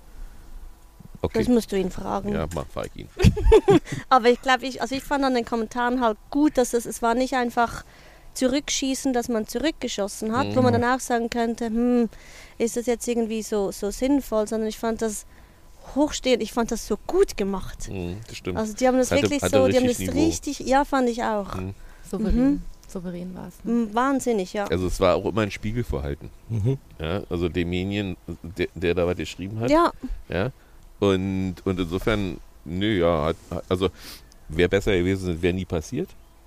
Okay. Das musst du ihn fragen. Ja, mach, frag ihn. Aber ich glaube, ich, also ich fand an den Kommentaren halt gut, dass es, es war nicht einfach zurückschießen, dass man zurückgeschossen hat, mhm. wo man dann auch sagen könnte, hm, ist das jetzt irgendwie so, so sinnvoll, sondern ich fand das hochstehend, ich fand das so gut gemacht. Mhm, das stimmt. Also die haben das hatte, wirklich hatte so, die haben das Niveau. richtig, ja, fand ich auch. Mhm. Souverän. Mhm. Souverän war es. Ne? Wahnsinnig, ja. Also es war auch immer ein Spiegelverhalten. Mhm. Ja, also demjenigen, der, der da was geschrieben hat. Ja. Ja. Und, und insofern, nö, ja, hat, also wäre besser gewesen, wäre nie passiert.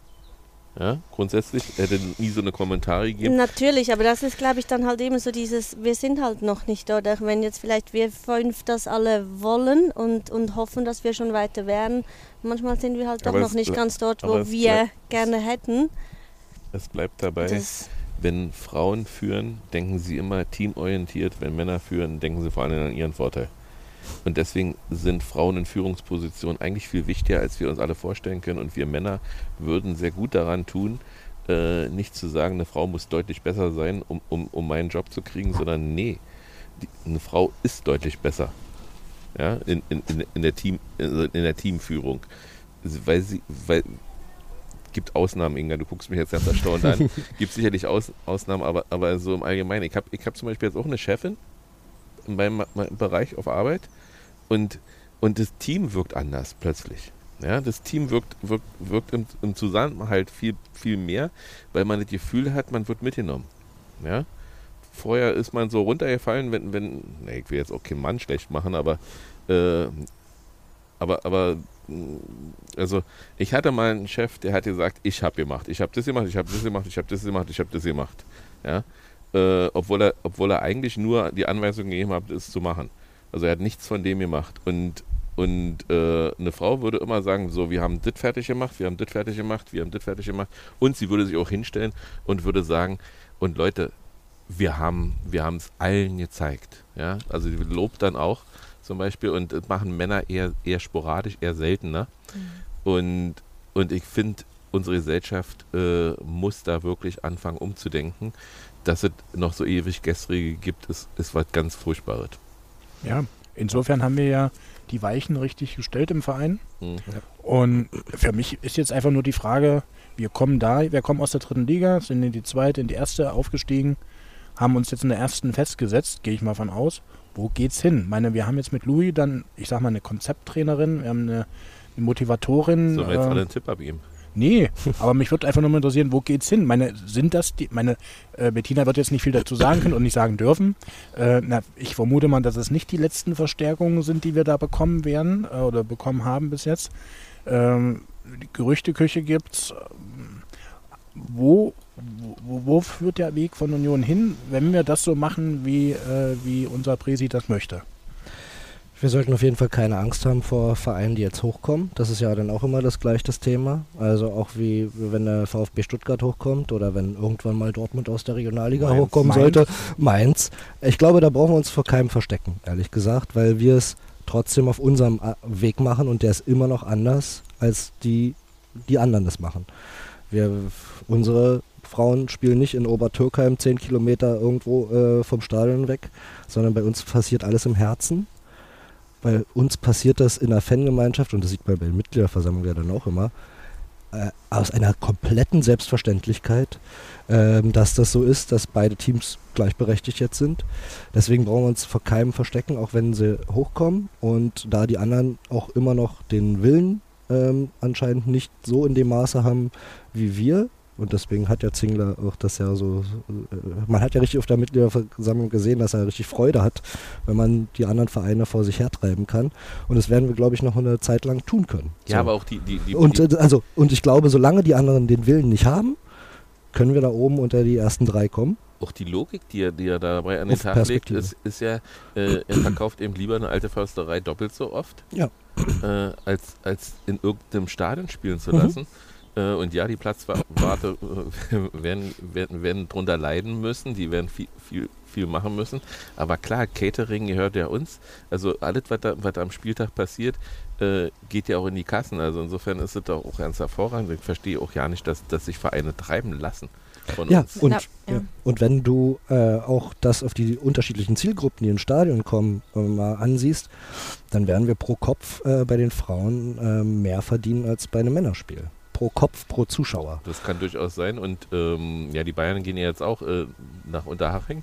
Ja, grundsätzlich hätte nie so eine Kommentare gegeben. Natürlich, aber das ist, glaube ich, dann halt eben so dieses, wir sind halt noch nicht dort. Auch wenn jetzt vielleicht wir fünf das alle wollen und, und hoffen, dass wir schon weiter wären. Manchmal sind wir halt doch noch nicht ganz dort, wo wir bleibt, gerne hätten. Es bleibt dabei, das wenn Frauen führen, denken sie immer teamorientiert. Wenn Männer führen, denken sie vor allem an ihren Vorteil. Und deswegen sind Frauen in Führungspositionen eigentlich viel wichtiger, als wir uns alle vorstellen können. Und wir Männer würden sehr gut daran tun, äh, nicht zu sagen, eine Frau muss deutlich besser sein, um, um, um meinen Job zu kriegen, sondern nee, die, eine Frau ist deutlich besser, ja, in, in, in, der Team, in der Teamführung. Weil sie, weil, gibt Ausnahmen, Inga, du guckst mich jetzt ganz erstaunt an. Gibt sicherlich Aus, Ausnahmen, aber, aber so im Allgemeinen. Ich habe ich hab zum Beispiel jetzt auch eine Chefin, in meinem Bereich auf Arbeit und, und das Team wirkt anders plötzlich. Ja, das Team wirkt, wirkt, wirkt im, im Zusammenhalt viel, viel mehr, weil man das Gefühl hat, man wird mitgenommen. Ja? Vorher ist man so runtergefallen, wenn, wenn nee, ich will jetzt auch keinen Mann schlecht machen, aber, äh, aber, aber also ich hatte mal einen Chef, der hat gesagt, ich habe gemacht, ich habe das gemacht, ich habe das gemacht, ich habe das gemacht, ich habe das gemacht. Ja? Äh, obwohl, er, obwohl er eigentlich nur die Anweisung gegeben hat, es zu machen. Also er hat nichts von dem gemacht. Und, und äh, eine Frau würde immer sagen, so, wir haben das fertig gemacht, wir haben das fertig gemacht, wir haben das fertig gemacht. Und sie würde sich auch hinstellen und würde sagen, und Leute, wir haben wir haben es allen gezeigt. Ja? Also sie lobt dann auch zum Beispiel und das machen Männer eher, eher sporadisch, eher seltener. Mhm. Und, und ich finde, unsere Gesellschaft äh, muss da wirklich anfangen umzudenken. Dass es noch so ewig Gestrige gibt, ist, ist was ganz Furchtbares. Ja, insofern haben wir ja die Weichen richtig gestellt im Verein. Mhm. Und für mich ist jetzt einfach nur die Frage, wir kommen da, wir kommen aus der dritten Liga, sind in die zweite, in die erste aufgestiegen, haben uns jetzt in der ersten festgesetzt, gehe ich mal von aus. Wo geht's hin? Ich meine, wir haben jetzt mit Louis dann, ich sag mal, eine Konzepttrainerin, wir haben eine, eine Motivatorin. Sollen wir jetzt äh, alle einen Tipp abgeben? Nee, aber mich würde einfach nur mal interessieren, wo geht's hin? Meine, sind das die, meine, äh, Bettina wird jetzt nicht viel dazu sagen können und nicht sagen dürfen. Äh, na, ich vermute mal, dass es nicht die letzten Verstärkungen sind, die wir da bekommen werden äh, oder bekommen haben bis jetzt. Ähm, die Gerüchteküche gibt's. Wo, wo, wo führt der Weg von Union hin, wenn wir das so machen, wie, äh, wie unser Präsi das möchte? Wir sollten auf jeden Fall keine Angst haben vor Vereinen, die jetzt hochkommen. Das ist ja dann auch immer das gleiche das Thema. Also auch wie wenn der VfB Stuttgart hochkommt oder wenn irgendwann mal Dortmund aus der Regionalliga Mainz. hochkommen Mainz. sollte. Mainz. Ich glaube, da brauchen wir uns vor keinem verstecken, ehrlich gesagt, weil wir es trotzdem auf unserem Weg machen und der ist immer noch anders, als die, die anderen das machen. Wir, unsere Frauen spielen nicht in Obertürkheim zehn Kilometer irgendwo äh, vom Stadion weg, sondern bei uns passiert alles im Herzen. Bei uns passiert das in der Fangemeinschaft, und das sieht man bei den Mitgliederversammlungen ja dann auch immer, äh, aus einer kompletten Selbstverständlichkeit, äh, dass das so ist, dass beide Teams gleichberechtigt jetzt sind. Deswegen brauchen wir uns vor keinem verstecken, auch wenn sie hochkommen. Und da die anderen auch immer noch den Willen ähm, anscheinend nicht so in dem Maße haben wie wir, und deswegen hat ja Zingler auch das ja so, äh, man hat ja richtig auf der Mitgliederversammlung gesehen, dass er richtig Freude hat, wenn man die anderen Vereine vor sich hertreiben kann. Und das werden wir, glaube ich, noch eine Zeit lang tun können. Ja, so. aber auch die... die, die Und, die äh, also, und ich glaube, solange die anderen den Willen nicht haben, können wir da oben unter die ersten drei kommen. auch die Logik, die er, die er dabei an den Auf Tag legt, Perspektive. ist, ist ja, äh, er verkauft eben lieber eine alte Försterei doppelt so oft, Ja. äh, als, als in irgendeinem Stadion spielen zu Mhm. lassen. Äh, und ja, die Platzwarte äh, werden, werden, werden drunter leiden müssen, die werden viel, viel, viel machen müssen. Aber klar, Catering gehört ja uns. Also alles, was da, was da am Spieltag passiert, äh, geht ja auch in die Kassen. Also insofern ist es doch auch ganz hervorragend. Ich verstehe auch ja nicht, dass, dass sich Vereine treiben lassen von Ja, uns. und, Na, ja. ja. und wenn du äh, auch das auf die unterschiedlichen Zielgruppen, die ins Stadion kommen, äh, mal ansiehst, dann werden wir pro Kopf äh, bei den Frauen äh, mehr verdienen als bei einem Männerspiel. Pro Kopf, pro Zuschauer. Das kann durchaus sein. Und ähm, ja, die Bayern gehen ja jetzt auch äh, nach Unterhaching.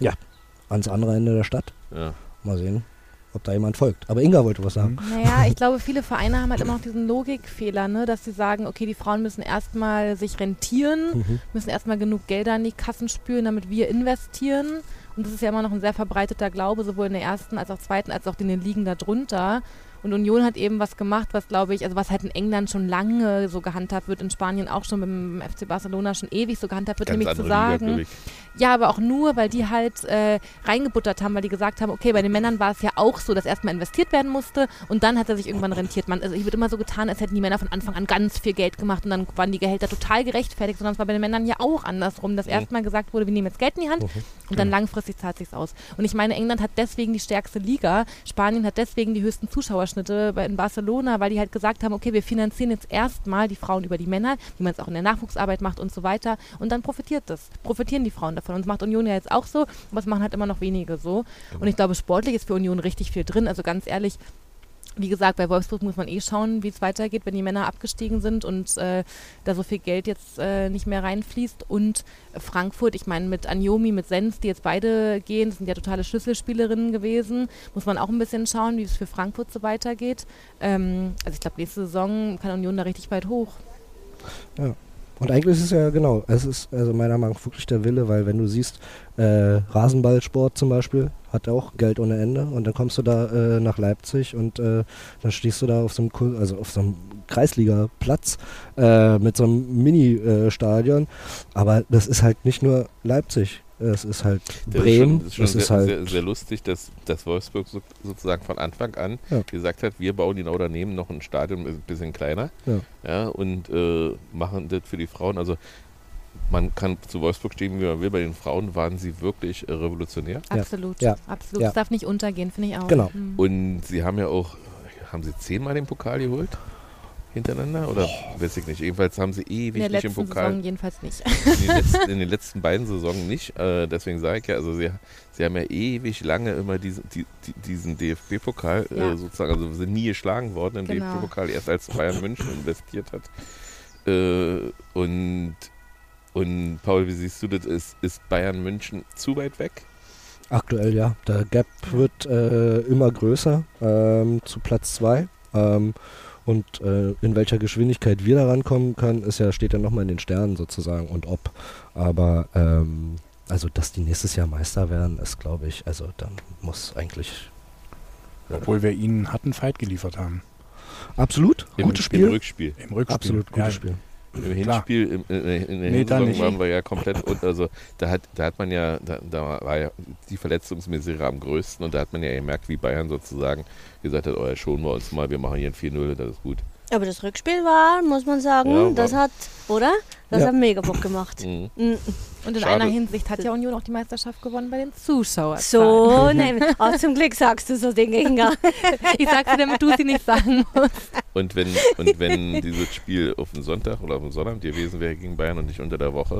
Ans andere Ende der Stadt. Ja. Mal sehen, ob da jemand folgt. Aber Inga wollte was sagen. Naja, ich glaube, viele Vereine haben halt immer noch diesen Logikfehler, ne? Dass sie sagen, okay, die Frauen müssen erstmal sich rentieren, Mhm. müssen erstmal genug Gelder in die Kassen spülen, damit wir investieren. Und das ist ja immer noch ein sehr verbreiteter Glaube, sowohl in der ersten als auch zweiten, als auch in den Ligen darunter. Und Union hat eben was gemacht, was glaube ich, also was halt in England schon lange so gehandhabt wird, in Spanien auch schon beim F C Barcelona schon ewig so gehandhabt wird, Ganz nämlich zu andere Liga, sagen, glaub ich. ja, aber auch nur, weil die halt äh, reingebuttert haben, weil die gesagt haben, okay, bei den Männern war es ja auch so, dass erstmal investiert werden musste und dann hat er sich irgendwann rentiert. Man, also ich wird immer so getan, als hätten die Männer von Anfang an ganz viel Geld gemacht und dann waren die Gehälter total gerechtfertigt, sondern es war bei den Männern ja auch andersrum, dass Mhm. erstmal gesagt wurde, wir nehmen jetzt Geld in die Hand und dann langfristig zahlt sich's aus. Und ich meine, England hat deswegen die stärkste Liga, Spanien hat deswegen die höchsten Zuschauerschnitte bei, in Barcelona, weil die halt gesagt haben, okay, wir finanzieren jetzt erstmal die Frauen über die Männer, wie man es auch in der Nachwuchsarbeit macht und so weiter und dann profitiert das, profitieren die Frauen davon und das macht Union ja jetzt auch so, aber es machen halt immer noch wenige so. Und ich glaube, sportlich ist für Union richtig viel drin. Also ganz ehrlich, wie gesagt, bei Wolfsburg muss man eh schauen, wie es weitergeht, wenn die Männer abgestiegen sind und äh, da so viel Geld jetzt äh, nicht mehr reinfließt. Und Frankfurt, ich meine mit Anjomi, mit Sens, die jetzt beide gehen, das sind ja totale Schlüsselspielerinnen gewesen, muss man auch ein bisschen schauen, wie es für Frankfurt so weitergeht. Ähm, also ich glaube, nächste Saison kann Union da richtig weit hoch. Ja. Und eigentlich ist es ja genau, es ist also meiner Meinung nach wirklich der Wille, weil wenn du siehst, äh, Rasenballsport zum Beispiel hat auch Geld ohne Ende und dann kommst du da äh, nach Leipzig und äh, dann stehst du da auf so einem, Kul- also auf so einem Kreisliga-Platz äh, mit so einem Mini-Stadion, aber das ist halt nicht nur Leipzig. Es ist halt Das Bremen, ist schon, das das ist sehr, halt sehr, sehr lustig, dass, dass Wolfsburg so, sozusagen von Anfang an Ja. gesagt hat, wir bauen genau daneben noch ein Stadion ein bisschen kleiner Ja. Ja, und äh, machen das für die Frauen. Also man kann zu Wolfsburg stehen, wie man will. Bei den Frauen waren sie wirklich äh, revolutionär. Ja. Absolut, Ja. absolut. Ja. Es darf nicht untergehen, finde ich auch. Genau. Mhm. Und sie haben ja auch, haben sie zehnmal den Pokal geholt? Hintereinander? Oder weiß ich nicht. Jedenfalls haben sie In ewig der nicht im letzten Pokal. Saison jedenfalls nicht. In den, letzten, in den letzten beiden Saisonen nicht. Äh, deswegen sage ich ja, also sie, sie haben ja ewig lange immer diesen, die, die, diesen D F B-Pokal Ja. äh, sozusagen, also sind nie geschlagen worden im Genau. D F B-Pokal, erst als Bayern München investiert hat. Äh, und, und Paul, wie siehst du das? Ist, ist Bayern München zu weit weg? aktuell ja. Der Gap wird äh, immer größer ähm, zu Platz zwei. Ähm, und äh, in welcher Geschwindigkeit wir da rankommen können, ist ja, steht ja nochmal in den Sternen sozusagen und ob. Aber ähm, also, dass die nächstes Jahr Meister werden, ist, glaube ich, also dann muss eigentlich Obwohl wir ihnen einen harten Fight geliefert haben. absolut Im, gutes Spiel. Im Rückspiel. Im Rückspiel. Absolut gutes Ja, Spiel. Im Hinspiel, im, in, in der Nee, da Hinsaison nicht. waren wir ja komplett, und also da hat, da hat man ja, da, da war ja die Verletzungsmisere am größten, und da hat man ja gemerkt, wie Bayern sozusagen gesagt hat, oh, ja, schonen wir uns mal, wir machen hier ein vier null, das ist gut. Aber das Rückspiel war, muss man sagen, Ja, war- das hat, oder? Das Ja. hat mega Bock gemacht. Mhm. Mhm. Und in Schade. einer Hinsicht hat ja Union auch die Meisterschaft gewonnen bei den Zuschauern. So, nein. Oh, zum Glück sagst du so Dinge, Inga. Ich sag's dir, damit du sie nicht sagen musst. Und wenn, und wenn dieses Spiel auf den Sonntag oder auf den Sonnabend gewesen wäre gegen Bayern und nicht unter der Woche,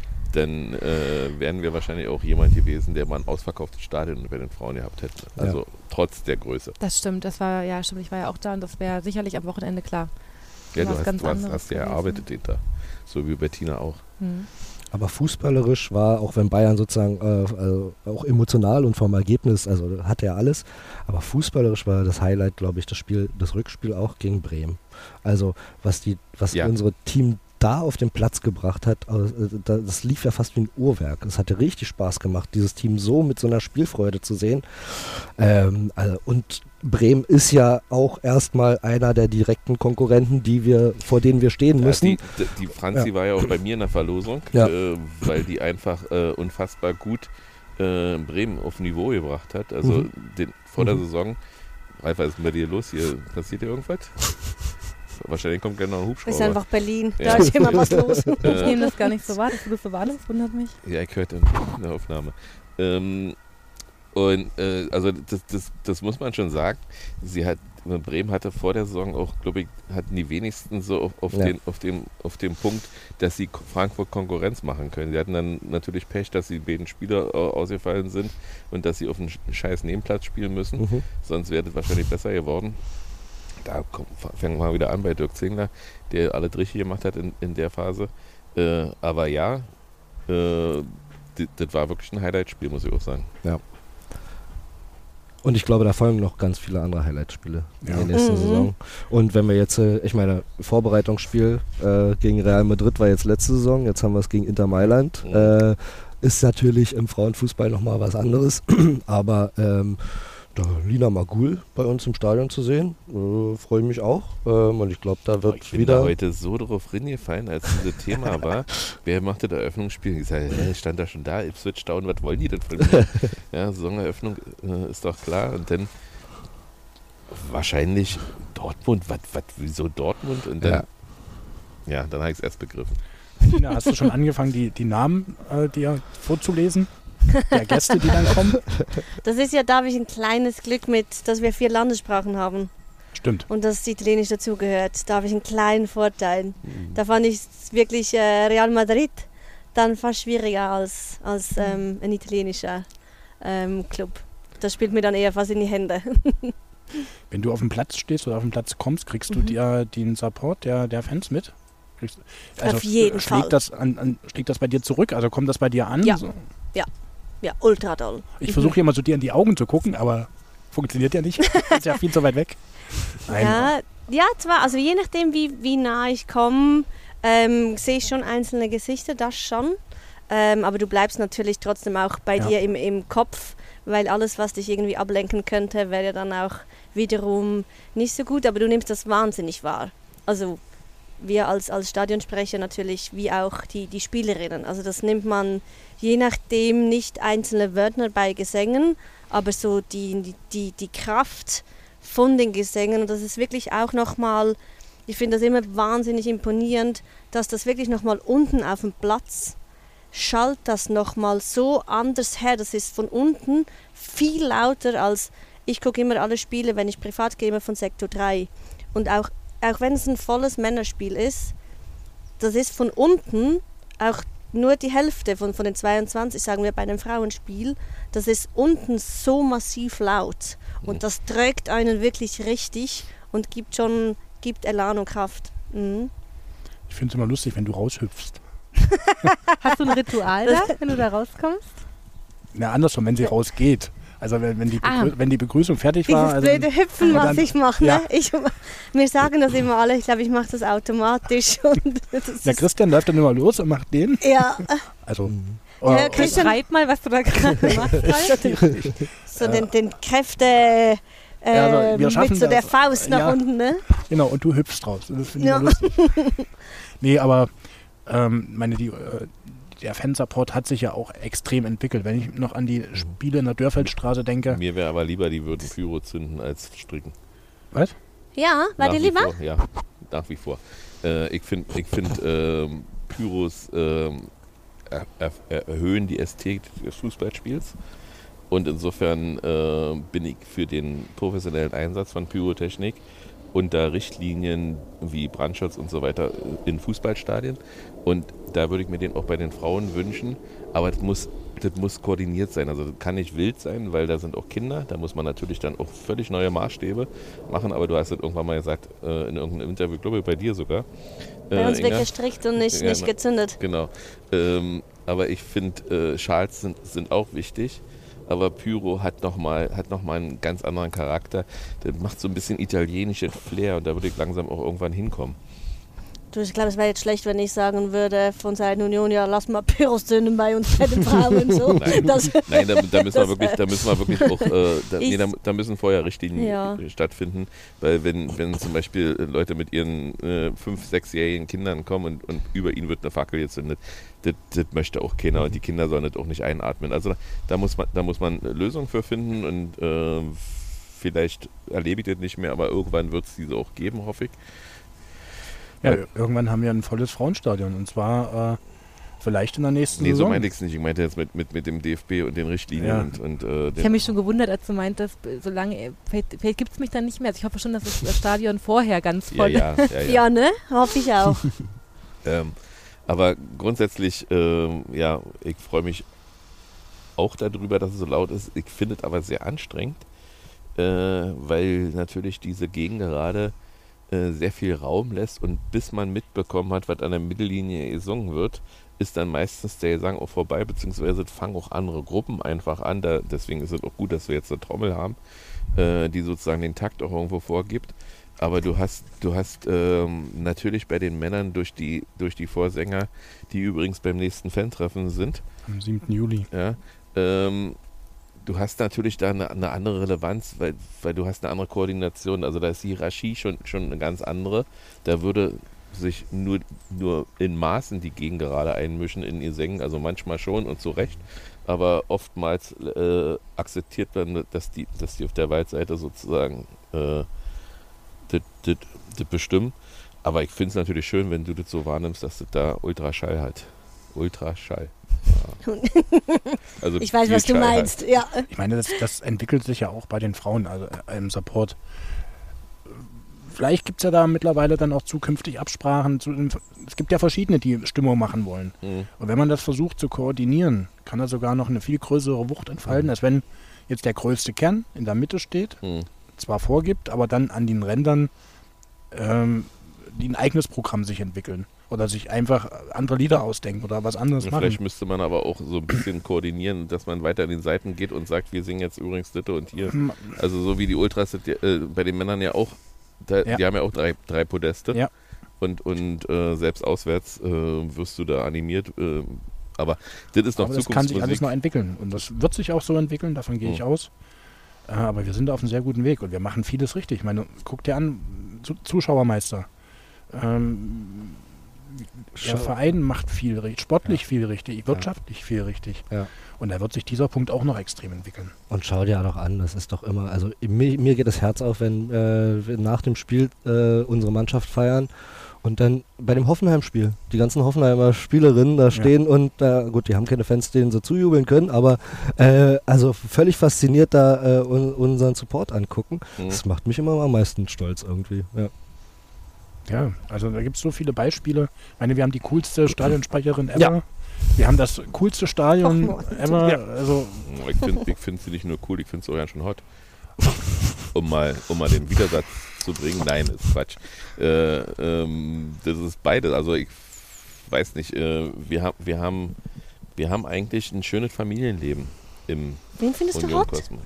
dann äh, wären wir wahrscheinlich auch jemand gewesen, der mal ein ausverkauftes Stadion bei den Frauen gehabt hätte. Also Ja. trotz der Größe. Das stimmt, das war, ja stimmt, ich war ja auch da und das wäre sicherlich am Wochenende klar. Ja, du was hast, ganz du hast, anderes hast ja gewesen. erarbeitet den Tag. So wie Bettina auch. Hm. Aber fußballerisch war, auch wenn Bayern sozusagen äh, äh, auch emotional und vom Ergebnis, also hatte er alles, aber fußballerisch war das Highlight, glaube ich, das Spiel, das Rückspiel auch gegen Bremen. Also was die, was Ja. unsere Team da auf den Platz gebracht hat, äh, da- das lief ja fast wie ein Uhrwerk. Es hatte richtig Spaß gemacht, dieses Team so mit so einer Spielfreude zu sehen. Ähm, also, und Bremen ist ja auch erstmal einer der direkten Konkurrenten, die wir, vor denen wir stehen Ja, müssen. die, die, die Franzi Ja. war ja auch bei mir in der Verlosung, Ja. äh, weil die einfach äh, unfassbar gut äh, Bremen auf Niveau gebracht hat. Also Mhm. den, vor der Mhm. Saison, Ralf, was ist denn bei dir los? Hier passiert hier irgendwas? Wahrscheinlich kommt gleich noch ein Das ist Hubschrauber. einfach Berlin. Ja. Da ist immer was los. Ich nehme das gar nicht so wahr, dass du das so wahr nimmst, wundert mich. Ja, ich hörte in der Aufnahme. Ähm, und äh, also das, das, das muss man schon sagen. Sie hat, Bremen hatte vor der Saison auch, glaube ich, hatten die wenigsten so auf, auf, Ja. den, auf, dem, auf dem Punkt, dass sie Frankfurt Konkurrenz machen können. Sie hatten dann natürlich Pech, dass die beiden Spieler äh, ausgefallen sind und dass sie auf einen scheiß Nebenplatz spielen müssen. Mhm. Sonst wäre das wahrscheinlich besser geworden. Da kommt, fangen wir mal wieder an bei Dirk Zingler, der alles richtig gemacht hat in, in der Phase. Äh, aber ja, äh, d- das war wirklich ein Highlight-Spiel, muss ich auch sagen. Und ich glaube, da folgen noch ganz viele andere Highlight-Spiele Ja. in der nächsten Mhm. Saison. Und wenn wir jetzt, äh, ich meine, Vorbereitungsspiel äh, gegen Real Madrid war jetzt letzte Saison, jetzt haben wir es gegen Inter Mailand. Mhm. Äh, ist natürlich im Frauenfußball nochmal was anderes. Aber ähm, da Lina Magul bei uns im Stadion zu sehen, äh, freue ich mich auch. Ähm, und ich glaube, da wird Ich bin wieder... da heute so drauf reingefallen, als dieses Thema war. Wer machte das Eröffnungsspiel? Ich sage, hä, stand da schon da, Ipswich Down, was wollen die denn von mir? Ja, Saisoneröffnung äh, ist doch klar. Und dann wahrscheinlich Dortmund, was, was, wieso Dortmund? Und dann, ja, Ja. dann habe ich es erst begriffen. Tina, hast du schon angefangen, die, die Namen äh, dir vorzulesen? Der Gäste, die dann kommen? Das ist ja, da habe ich ein kleines Glück mit, dass wir vier Landessprachen haben Stimmt. und dass Italienisch dazugehört. Da habe ich einen kleinen Vorteil. Da fand ich wirklich äh, Real Madrid dann fast schwieriger als, als ähm, ein italienischer ähm, Club. Das spielt mir dann eher fast in die Hände. Wenn du auf dem Platz stehst oder auf dem Platz kommst, kriegst du Mhm. dir den Support der, der Fans mit? Kriegst, also Auf jeden schlägt Fall. Das an, an, schlägt das bei dir zurück? Also kommt das bei dir an? Ja. So? Ja, ultra toll. Ich versuche hier mal so dir in die Augen zu gucken, aber funktioniert ja nicht. Ist ja viel zu weit weg. Nein, Ja, ja, zwar, also je nachdem, wie, wie nah ich komme, ähm, sehe ich schon einzelne Gesichter, das schon. Ähm, aber du bleibst natürlich trotzdem auch bei Ja. dir im, im Kopf, weil alles, was dich irgendwie ablenken könnte, wäre ja dann auch wiederum nicht so gut. Aber du nimmst das wahnsinnig wahr. Also wir als, als Stadionsprecher natürlich, wie auch die, die Spielerinnen. Also das nimmt man je nachdem nicht einzelne Wörter bei Gesängen, aber so die, die, die Kraft von den Gesängen. Und das ist wirklich auch nochmal, ich finde das immer wahnsinnig imponierend, dass das wirklich nochmal unten auf dem Platz schallt das nochmal so anders her. Das ist von unten viel lauter als, ich gucke immer alle Spiele, wenn ich privat gehe, immer von Sektor drei. Und auch, auch wenn es ein volles Männerspiel ist, das ist von unten auch nur die Hälfte von, von den zweiundzwanzig, sagen wir bei einem Frauenspiel, das ist unten so massiv laut. Und das trägt einen wirklich richtig und gibt schon gibt Elan und Kraft. Mhm. Ich finde es immer lustig, wenn du raushüpfst. Hast du ein Ritual da, wenn du da rauskommst? Na, andersrum, wenn sie rausgeht. Also wenn, wenn, die, Ah. Begrü wenn die Begrüßung fertig Dieses war. Also, blöde Hüpfen, und was dann- ich mache. ja. Ne? Ich, mir sagen das immer alle, ich glaube, ich mache das automatisch. Und das der ist, Christian läuft dann immer los und macht den. ja, Also, Mhm. oh, Ja, Christian- Beschreib mal, was du da gerade machst. Ralf. so den, den Kräfte äh, Ja, also wir schaffen mit so der das. Faust nach Ja. unten, ne? Genau, und du hüpfst draus. Das finde ich Ja. ja. lustig. Nee, aber ähm, meine, die, äh, der Fansupport hat sich ja auch extrem entwickelt. Wenn ich noch an die Spiele in der Dörfeldstraße denke. Mir wäre aber lieber, die würden Pyro zünden als stricken. Was? Ja, war Nach dir wie lieber? Vor, ja, nach wie vor. Äh, ich finde, ich find, ähm, Pyros ähm, er, er, erhöhen die Ästhetik des Fußballspiels. Und insofern äh, bin ich für den professionellen Einsatz von Pyrotechnik unter Richtlinien wie Brandschutz und so weiter in Fußballstadien. Und da würde ich mir den auch bei den Frauen wünschen. Aber das muss, das muss koordiniert sein. Also das kann nicht wild sein, weil da sind auch Kinder. Da muss man natürlich dann auch völlig neue Maßstäbe machen. Aber du hast das irgendwann mal gesagt, äh, in irgendeinem Interview, glaube ich, bei dir sogar. Bei uns äh, wird Inga. gestrickt und nicht, Ja, nicht na- gezündet. Genau. Ähm, aber ich finde, äh, Schals sind, sind auch wichtig. Aber Pyro hat nochmal hat noch mal einen ganz anderen Charakter. Das macht so ein bisschen italienisches Flair und da würde ich langsam auch irgendwann hinkommen. Du, ich glaube, es wäre jetzt schlecht, wenn ich sagen würde von Seiten Union, ja, lass mal Pyros zünden bei uns bei den Frauen. So. Nein, Das, Nein da, da, müssen wir das- wirklich, da müssen wir wirklich auch, äh, da, Ich- nee, da, da müssen vorher Richtlinien Ja. stattfinden, weil wenn, wenn zum Beispiel Leute mit ihren äh, fünf-, sechsjährigen Kindern kommen und, und über ihnen wird eine Fackel gezündet, das, das möchte auch keiner und die Kinder sollen das auch nicht einatmen. Also da, da, muss, man, da muss man eine Lösung für finden und äh, vielleicht erlebe ich das nicht mehr, aber irgendwann wird es diese auch geben, hoffe ich. Ja, irgendwann haben wir ein volles Frauenstadion. Und zwar äh, vielleicht in der nächsten Nee, so Saison. meinte ich es nicht. Ich meinte jetzt mit, mit, mit dem D F B und den Richtlinien Ja. und, und äh, Ich den, habe mich schon gewundert, als du meintest, solange, äh, vielleicht, vielleicht gibt es mich dann nicht mehr. Also ich hoffe schon, dass das Stadion vorher ganz ja, voll ja, ja, ja. ja, ne? Hoffe ich auch. Ähm, aber grundsätzlich, ähm, ja, ich freue mich auch darüber, dass es so laut ist. Ich finde es aber sehr anstrengend, äh, weil natürlich diese Gegengerade äh, sehr viel Raum lässt und bis man mitbekommen hat, was an der Mittellinie gesungen wird, ist dann meistens der Gesang auch vorbei, beziehungsweise fangen auch andere Gruppen einfach an. Da, deswegen ist es auch gut, dass wir jetzt eine Trommel haben, äh, die sozusagen den Takt auch irgendwo vorgibt. Aber du hast, du hast ähm, natürlich bei den Männern durch die, durch die Vorsänger, die übrigens beim nächsten Fan-Treffen sind, Am siebten Juli. ja, ähm, du hast natürlich da eine, eine andere Relevanz, weil, weil du hast eine andere Koordination. Also da ist die Hierarchie schon, schon eine ganz andere. Da würde sich nur, nur in Maßen die Gegengerade einmischen in ihr Sängen, also manchmal schon und zu Recht. Aber oftmals äh, akzeptiert man, dass die, dass die auf der Waldseite sozusagen äh, das, das, das bestimmen. Aber ich finde es natürlich schön, wenn du das so wahrnimmst, dass das da Ultraschall hat. Ultraschall. Ja. Also Ich weiß, viel was du Schall hat. meinst. Ja. Ich meine, das, das entwickelt sich ja auch bei den Frauen, also äh, im Support. Vielleicht gibt es ja da mittlerweile dann auch zukünftig Absprachen. Zu, es gibt ja verschiedene, die Stimmung machen wollen. Mhm. Und wenn man das versucht zu koordinieren, kann da sogar noch eine viel größere Wucht entfalten, Mhm. als wenn jetzt der größte Kern in der Mitte steht, Mhm. zwar vorgibt, aber dann an den Rändern ähm, die ein eigenes Programm sich entwickeln. Oder sich einfach andere Lieder ausdenken oder was anderes Ja, machen. vielleicht müsste man aber auch so ein bisschen koordinieren, dass man weiter an den Seiten geht und sagt, wir singen jetzt übrigens Ditte und hier. Hm, Also so wie die Ultras das ja, äh, bei den Männern ja auch, da, Ja. die haben ja auch drei, drei Podeste. Ja. Und, und äh, selbst auswärts äh, wirst du da animiert. Äh, aber das ist noch Aber das kann sich alles Zukunftsmusik. noch entwickeln. Und das wird sich auch so entwickeln, davon gehe ich Mhm. aus. Äh, aber wir sind auf einem sehr guten Weg und wir machen vieles richtig. Ich meine, guck dir an, Zu- Zuschauermeister. Ähm, der Schau- Verein macht viel richtig, sportlich viel richtig, wirtschaftlich viel richtig. Ja. Und da wird sich dieser Punkt auch noch extrem entwickeln. Und schau dir doch an, das ist doch immer, also mir, mir geht das Herz auf, wenn äh, wir nach dem Spiel äh, unsere Mannschaft feiern und dann bei dem Hoffenheim-Spiel, die ganzen Hoffenheimer Spielerinnen da stehen und da, gut, die haben keine Fans, denen sie zujubeln können, aber äh, also völlig fasziniert da äh, un, unseren Support angucken. Mhm. Das macht mich immer am meisten stolz irgendwie. Ja. Ja, also da gibt es so viele Beispiele. Ich meine, wir haben die coolste Stadionsprecherin ever. Ja. Wir haben das coolste Stadion Och, ever. Ja. Also Ich finde ich find sie nicht nur cool, ich finde sie auch ganz schön hot. Um mal, um mal den Widersatz zu bringen. Nein, ist Quatsch. Äh, ähm, das ist beides. Also ich weiß nicht, äh, wir, haben wir, haben, wir haben eigentlich ein schönes Familienleben im Wen findest du Union hot? Kosmos.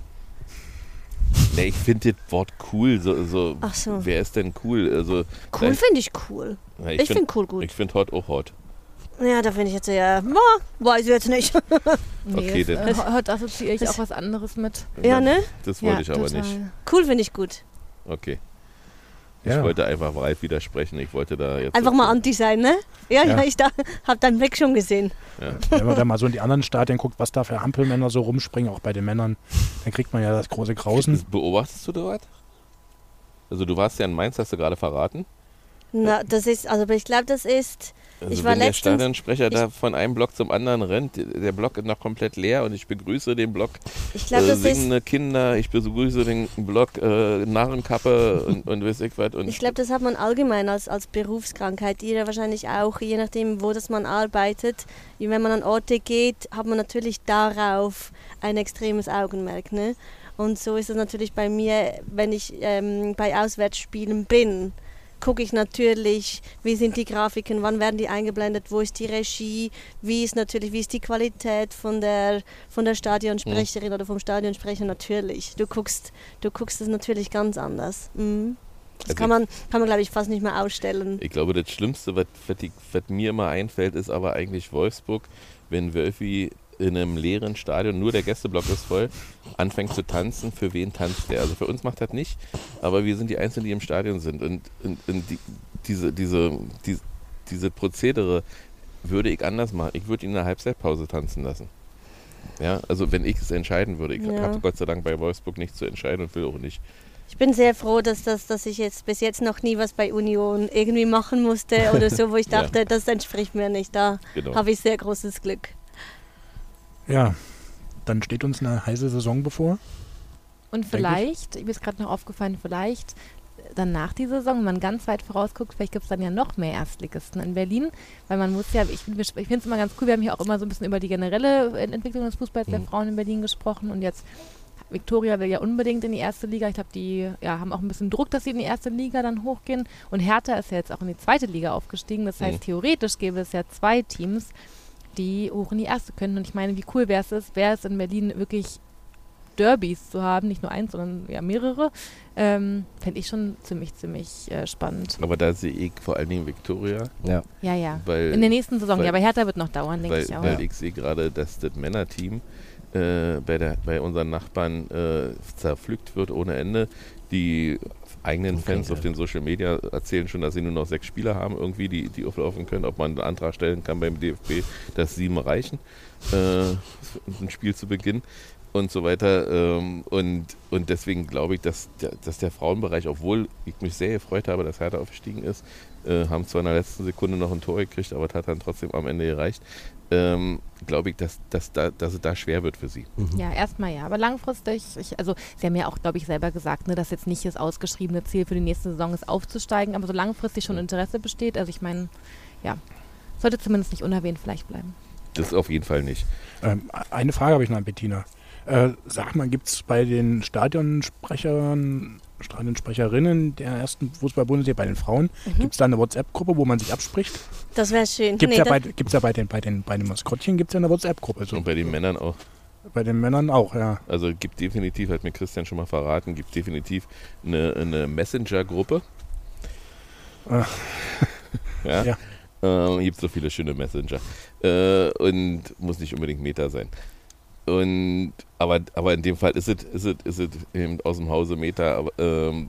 Nee, ich finde das Wort cool. So, so, Ach so. Wer ist denn cool? Also, Cool ich- finde ich cool. ja, Ich find- finde cool gut. Ich finde hot auch hot. Ja, da finde ich jetzt ja, boah, weiß ich jetzt nicht. Nee, Okay, das, dann- äh, heute assoziiere ich auch was anderes mit. Ja, ne? Das wollte Ja, ich aber total. nicht. Cool finde ich gut. Okay. Ich Ja. wollte einfach Ralf widersprechen. Ich wollte da jetzt. Einfach mal anti sein, ne? Ja, ja, Ja. ich da, hab deinen Blick schon gesehen. Ja. Wenn man da mal so in die anderen Stadien guckt, was da für Hampelmänner so rumspringen, auch bei den Männern, dann kriegt man ja das große Grausen. Beobachtest du dort? Also du warst ja in Mainz, hast du gerade verraten. Na, das ist, also ich glaube, das ist, Also Ich war wenn der letztens- Stadionsprecher da von einem Block zum anderen rennt, der Block ist noch komplett leer und ich begrüße den Block ich glaube, äh, das ist, singende Kinder, ich begrüße den Block äh, Narrenkappe und, und weiß ich was. Und ich glaube, das hat man allgemein als, als Berufskrankheit. Ihr wahrscheinlich auch, je nachdem, wo das man arbeitet. Wie wenn man an Orte geht, hat man natürlich darauf ein extremes Augenmerk, ne? Und so ist es natürlich bei mir, wenn ich ähm, bei Auswärtsspielen bin, gucke ich natürlich, wie sind die Grafiken, wann werden die eingeblendet, wo ist die Regie, wie ist natürlich, wie ist die Qualität von der, von der Stadionsprecherin oder vom Stadionsprecher natürlich. Du guckst, du guckst es natürlich ganz anders. Mhm. Das Also kann man, kann man glaube ich fast nicht mehr ausstellen. ich glaube, das Schlimmste, was, was, die, was mir immer einfällt, ist aber eigentlich Wolfsburg, wenn Wölfi in einem leeren Stadion, nur der Gästeblock ist voll, anfängt zu tanzen. Für wen tanzt der? Also für uns macht das nicht, aber wir sind die Einzigen, die im Stadion sind. Und, und, und die, diese, diese, die, diese Prozedere würde ich anders machen. Ich würde ihn in der Halbzeitpause tanzen lassen. Ja, also wenn ich es entscheiden würde. Ich Ja. habe Gott sei Dank bei Wolfsburg nichts zu entscheiden und will auch nicht. Ich bin sehr froh, dass, das, dass ich jetzt bis jetzt noch nie was bei Union irgendwie machen musste oder so, wo ich Ja. dachte, das entspricht mir nicht. Da Genau. habe ich sehr großes Glück. Ja, dann steht uns eine heiße Saison bevor. Und vielleicht, mir ist gerade noch aufgefallen, vielleicht dann nach dieser Saison, wenn man ganz weit vorausguckt, vielleicht gibt es dann ja noch mehr Erstligisten in Berlin, weil man muss ja, ich, find- ich finde es immer ganz cool, wir haben hier auch immer so ein bisschen über die generelle Entwicklung des Fußballs der Mhm. Frauen in Berlin gesprochen und jetzt Viktoria will ja unbedingt in die erste Liga. Ich glaube, die ja, haben auch ein bisschen Druck, dass sie in die erste Liga dann hochgehen. Und Hertha ist ja jetzt auch in die zweite Liga aufgestiegen. Das heißt, Mhm. theoretisch gäbe es ja zwei Teams, die hoch in die erste könnten. Und ich meine, wie cool wäre es, wäre es in Berlin wirklich Derbys zu haben, nicht nur eins, sondern ja mehrere, ähm, fände ich schon ziemlich, ziemlich äh, spannend. Aber da sehe ich vor allen Dingen Viktoria, Ja. Ja, ja. weil, In der nächsten Saison, weil- ja, aber Hertha wird noch dauern, denke weil, ich auch. weil ich sehe gerade, dass das Männerteam äh, bei, der, bei unseren Nachbarn äh, zerpflückt wird ohne Ende. Die eigenen Okay, Fans ja. auf den Social Media erzählen schon, dass sie nur noch sechs Spieler haben, irgendwie, die, die auflaufen können. Ob man einen Antrag stellen kann beim D F B, dass sieben reichen, äh, ein Spiel zu Beginn und so weiter. Ähm, und, und deswegen glaube ich, dass der, dass der Frauenbereich, obwohl ich mich sehr gefreut habe, dass Hertha aufgestiegen ist, äh, haben zwar in der letzten Sekunde noch ein Tor gekriegt, aber das hat dann trotzdem am Ende gereicht. Ähm, glaube ich, dass, dass, da, dass es da schwer wird für sie. Mhm. Ja, erstmal ja, aber langfristig, ich, also Sie haben ja auch, glaube ich, selber gesagt, ne, dass jetzt nicht das ausgeschriebene Ziel für die nächste Saison ist, aufzusteigen, aber so langfristig schon Interesse besteht, also ich meine, ja, sollte zumindest nicht unerwähnt vielleicht bleiben. Das auf jeden Fall nicht. Ähm, eine Frage habe ich noch an Bettina. Äh, sag mal, gibt es bei den Stadionsprechern, Stadionsprecherinnen der ersten Fußball-Bundesliga, bei den Frauen, Mhm. gibt es da eine WhatsApp-Gruppe, wo man sich abspricht? Das wäre schön. Gibt es Nee, ja, das- bei, gibt's ja bei den, bei den, bei den Maskottchen gibt's ja eine WhatsApp-Gruppe. So. Und bei den Männern auch. Bei den Männern auch, ja. Also gibt definitiv, hat mir Christian schon mal verraten, gibt definitiv eine, eine Messenger-Gruppe. Ah. ja. Ja. Ähm, gibt so viele schöne Messenger. Äh, und muss nicht unbedingt Meta sein. Und aber, aber in dem Fall ist es ist es, ist es eben aus dem Hause Meta. Aber, ähm,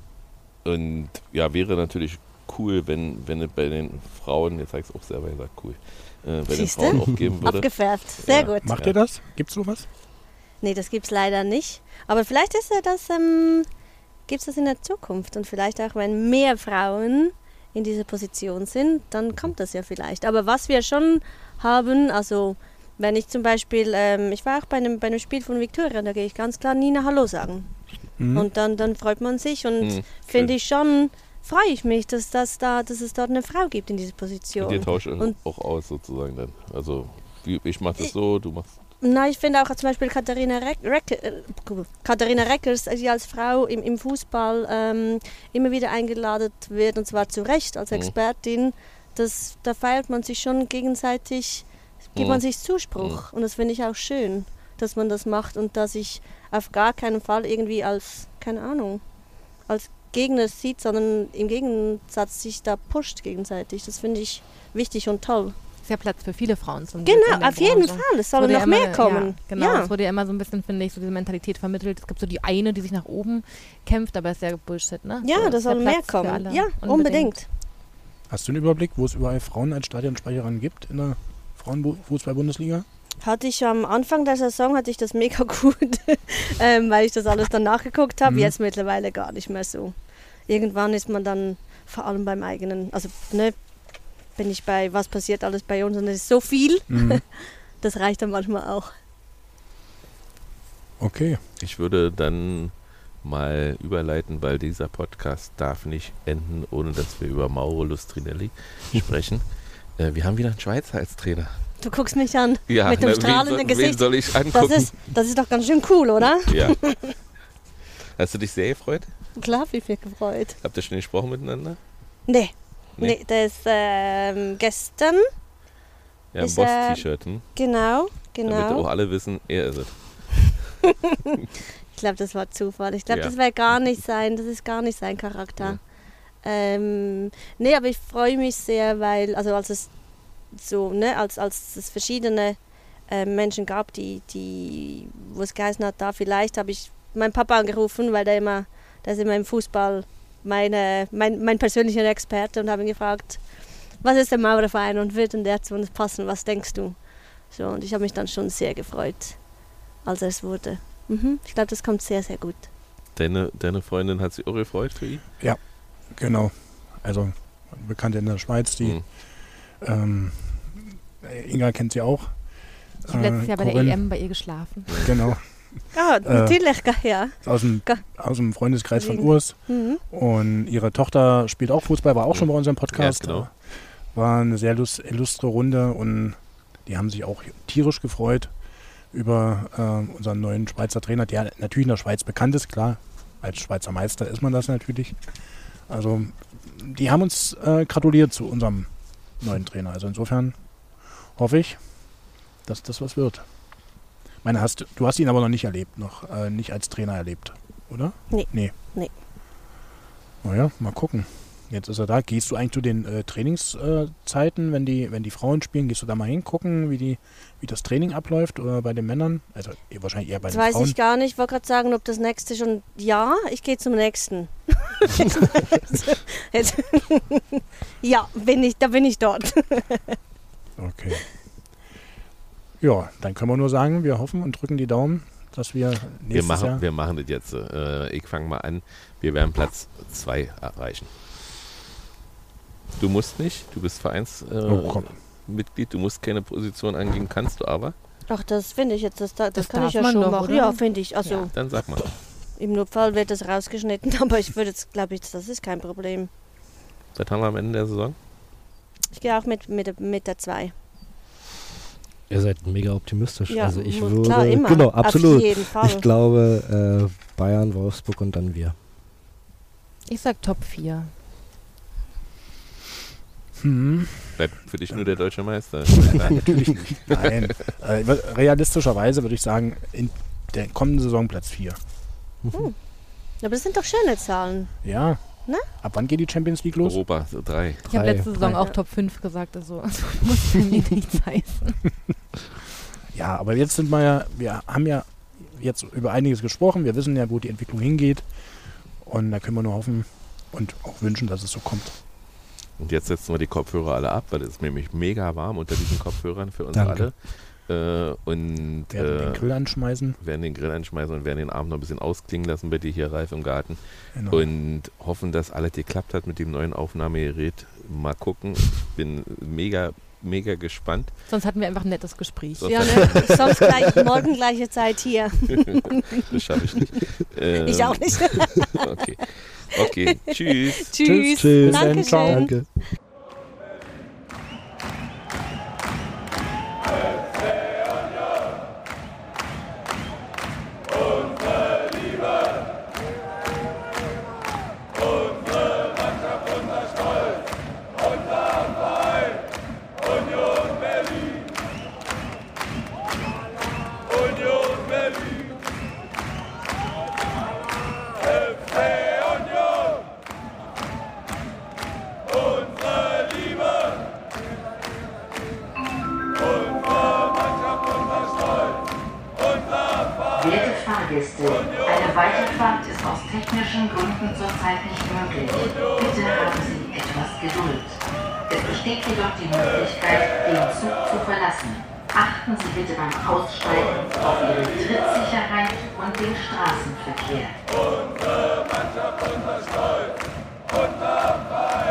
und ja, wäre natürlich cool, wenn, wenn es bei den Frauen, jetzt habe ich es auch selber gesagt, cool, äh, bei den Siehste? Frauen auch geben würde. Abgefärbt. Sehr Ja. gut. Macht Ja. ihr das? Gibt's sowas? Nee, das gibt es leider nicht. Aber vielleicht ist ja das, ähm, gibt es das in der Zukunft. Und vielleicht auch, wenn mehr Frauen in dieser Position sind, dann kommt das ja vielleicht. Aber was wir schon haben, also wenn ich zum Beispiel, ähm, ich war auch bei einem, bei einem Spiel von Viktoria, da gehe ich ganz klar Nina Hallo sagen. Mhm. Und dann, dann freut man sich und Hm, finde schön. ich schon, freue ich mich, dass, das da, dass es dort eine Frau gibt in dieser Und Position. ihr tauscht Und- auch aus sozusagen dann. Also wie- ich mache das so, du machst. Na, ich finde auch zum Beispiel Katharina, Reck, Reck, äh, Katharina Reckers, die als Frau im, im Fußball ähm, immer wieder eingeladen wird, und zwar zu Recht als Mhm. Expertin. Das, da feiert man sich schon gegenseitig, gibt Mhm. man sich Zuspruch. Und das finde ich auch schön, dass man das macht und dass ich auf gar keinen Fall irgendwie als, keine Ahnung, als Gegner sieht, sondern im Gegensatz sich da pusht gegenseitig. Das finde ich wichtig und toll. ist ja Platz für viele Frauen zum Glück in Genau, der auf jeden Branche. Fall. Es sollen Wurde noch ja immer, mehr kommen. Ja, genau, Ja. es wurde ja immer so ein bisschen, finde ich, so diese Mentalität vermittelt. Es gibt so die eine, die sich nach oben kämpft, aber ist ja Bullshit, ne? Ja, so, da ist ja soll mehr Platz für kommen. alle. Ja, unbedingt. Hast du einen Überblick, wo es überall Frauen als Stadionsprecherinnen gibt in der Frauenfußball-Bundesliga? Hatte ich am Anfang der Saison, hatte ich das mega gut, ähm, weil ich das alles dann nachgeguckt habe. Mhm. Jetzt mittlerweile gar nicht mehr so. Irgendwann ist man dann vor allem beim eigenen, also ne, bin ich bei, was passiert alles bei uns und es ist so viel, Mhm. das reicht dann manchmal auch. Okay. Ich würde dann mal überleiten, weil dieser Podcast darf nicht enden, ohne dass wir über Mauro Lustrinelli sprechen. Äh, wir haben wieder einen Schweizer als Trainer. Du guckst mich an Ja, mit dem na, wen strahlenden soll- Gesicht. Wen soll ich angucken? Das ist, das ist doch ganz schön cool, oder? Ja. Hast du dich sehr gefreut? Klar, hab ich mich gefreut. Habt ihr schon gesprochen miteinander? Nee, Nee. nee, das ist ähm, gestern, Ja, ein Ist, äh, Boss-T-Shirt, hm? genau, Damit auch genau. alle wissen, er ist es. Ich glaube, das war Zufall. Ich glaube, Ja. das wäre gar nicht sein, das ist gar nicht sein Charakter. Ja. Ähm, nee, aber ich freue mich sehr, weil, also als es so, ne, als, als es verschiedene äh, Menschen gab, die, die, wo es geheißen hat, da vielleicht habe ich meinen Papa angerufen, weil der immer, der ist immer im Fußball meine, mein, mein persönlicher Experte und habe ihn gefragt, was ist der Maurerverein und wird denn der zu uns passen, was denkst du? So, und ich habe mich dann schon sehr gefreut, als er es wurde. Mhm. Ich glaube, das kommt sehr, sehr gut. Deine, deine Freundin hat sich auch gefreut für ihn? Genau. Also Bekannte in der Schweiz, die Hm. ähm, Inga kennt sie auch. Ich habe letztes Äh, Jahr bei der Corinne, E M bei ihr geschlafen. Genau. Ah, natürlich, ja. Aus dem, Ga- aus dem Freundeskreis von Deswegen. Urs. Mhm. Und ihre Tochter spielt auch Fußball, war auch schon bei unserem Podcast. Ja, genau. War eine sehr lust, illustre Runde und die haben sich auch tierisch gefreut über äh, unseren neuen Schweizer Trainer, der natürlich in der Schweiz bekannt ist, klar. Als Schweizer Meister ist man das natürlich. Also die haben uns äh, gratuliert zu unserem neuen Trainer. Also insofern hoffe ich, dass das was wird. Ich meine, hast, du hast ihn aber noch nicht erlebt, noch äh, nicht als Trainer erlebt, oder? Nee. Nee. Nee. Naja, mal gucken. Jetzt ist er da. Gehst du eigentlich zu den äh, Trainingszeiten, wenn die, wenn die Frauen spielen, gehst du da mal hingucken, wie, die, wie das Training abläuft oder bei den Männern? Also eh, wahrscheinlich eher bei Das den weiß Frauen. ich gar nicht. Ich wollte gerade sagen, ob das nächste schon. Ja, ich gehe zum nächsten. Jetzt- ja, bin ich, da bin ich dort. Okay. Ja, dann können wir nur sagen, wir hoffen und drücken die Daumen, dass wir nächstes Wir machen, Jahr... wir machen das jetzt. Äh, ich fange mal an. Wir werden Platz zwei erreichen. Du musst nicht, du bist Vereinsmitglied, äh, Oh, komm. Mitglied, du musst keine Position angeben, kannst du aber. Ach, das finde ich jetzt, das, das, Das kann darf ich ja man schon doch, machen. oder? Ja, finde ich. Also Ja. Dann sag mal. im Notfall wird das rausgeschnitten, aber ich würde jetzt, glaube ich, das ist kein Problem. Was haben wir am Ende der Saison? Ich gehe auch mit, mit, mit der zwei. Ihr seid mega optimistisch. Ja, also ich mu- würde, klar, immer. genau, Auf absolut. jeden Fall. Ich glaube äh, Bayern, Wolfsburg und dann wir. Ich sag Top vier. Hm, Bleibt für dich nur der deutsche Meister. natürlich nicht. Nein. Äh, realistischerweise würde ich sagen, in der kommenden Saison Platz vier. Aber das sind doch schöne Zahlen. Ja. Ne? Ab wann geht die Champions League los? Europa, so drei. Ich habe Drei, letzte Saison drei. auch Top fünf gesagt, also, also muss für mich nichts heißen. Ja, aber jetzt sind wir ja, wir haben ja jetzt über einiges gesprochen. Wir wissen ja, wo die Entwicklung hingeht. Und da können wir nur hoffen und auch wünschen, dass es so kommt. Und jetzt setzen wir die Kopfhörer alle ab, weil es ist nämlich mega warm unter diesen Kopfhörern für uns Danke. alle. Äh, und Werden den äh, Grill anschmeißen. werden den Grill anschmeißen und werden den Abend noch ein bisschen ausklingen lassen bei dir hier reif im Garten. Genau. Und hoffen, dass alles geklappt hat mit dem neuen Aufnahmegerät. Mal gucken. Ich bin mega, mega gespannt. Sonst hatten wir einfach ein nettes Gespräch. So. Ja, ne? Sonst gleich, morgen gleiche Zeit hier. Das schaffe ich nicht. Ähm, Ich auch nicht. Okay. Okay. Tschüss. Tschüss. Tschüss. Dankeschön. Ciao. Danke. Unsere Werte Fahrgäste, eine Weiterfahrt ist aus technischen Gründen zurzeit nicht möglich. Bitte haben Sie etwas Geduld. Es besteht jedoch die Möglichkeit, den Zug zu verlassen. Achten Sie bitte beim Aussteigen auf Ihre Trittsicherheit und den Straßenverkehr. Unsere Mannschaft, unser Stolz, unser Verein.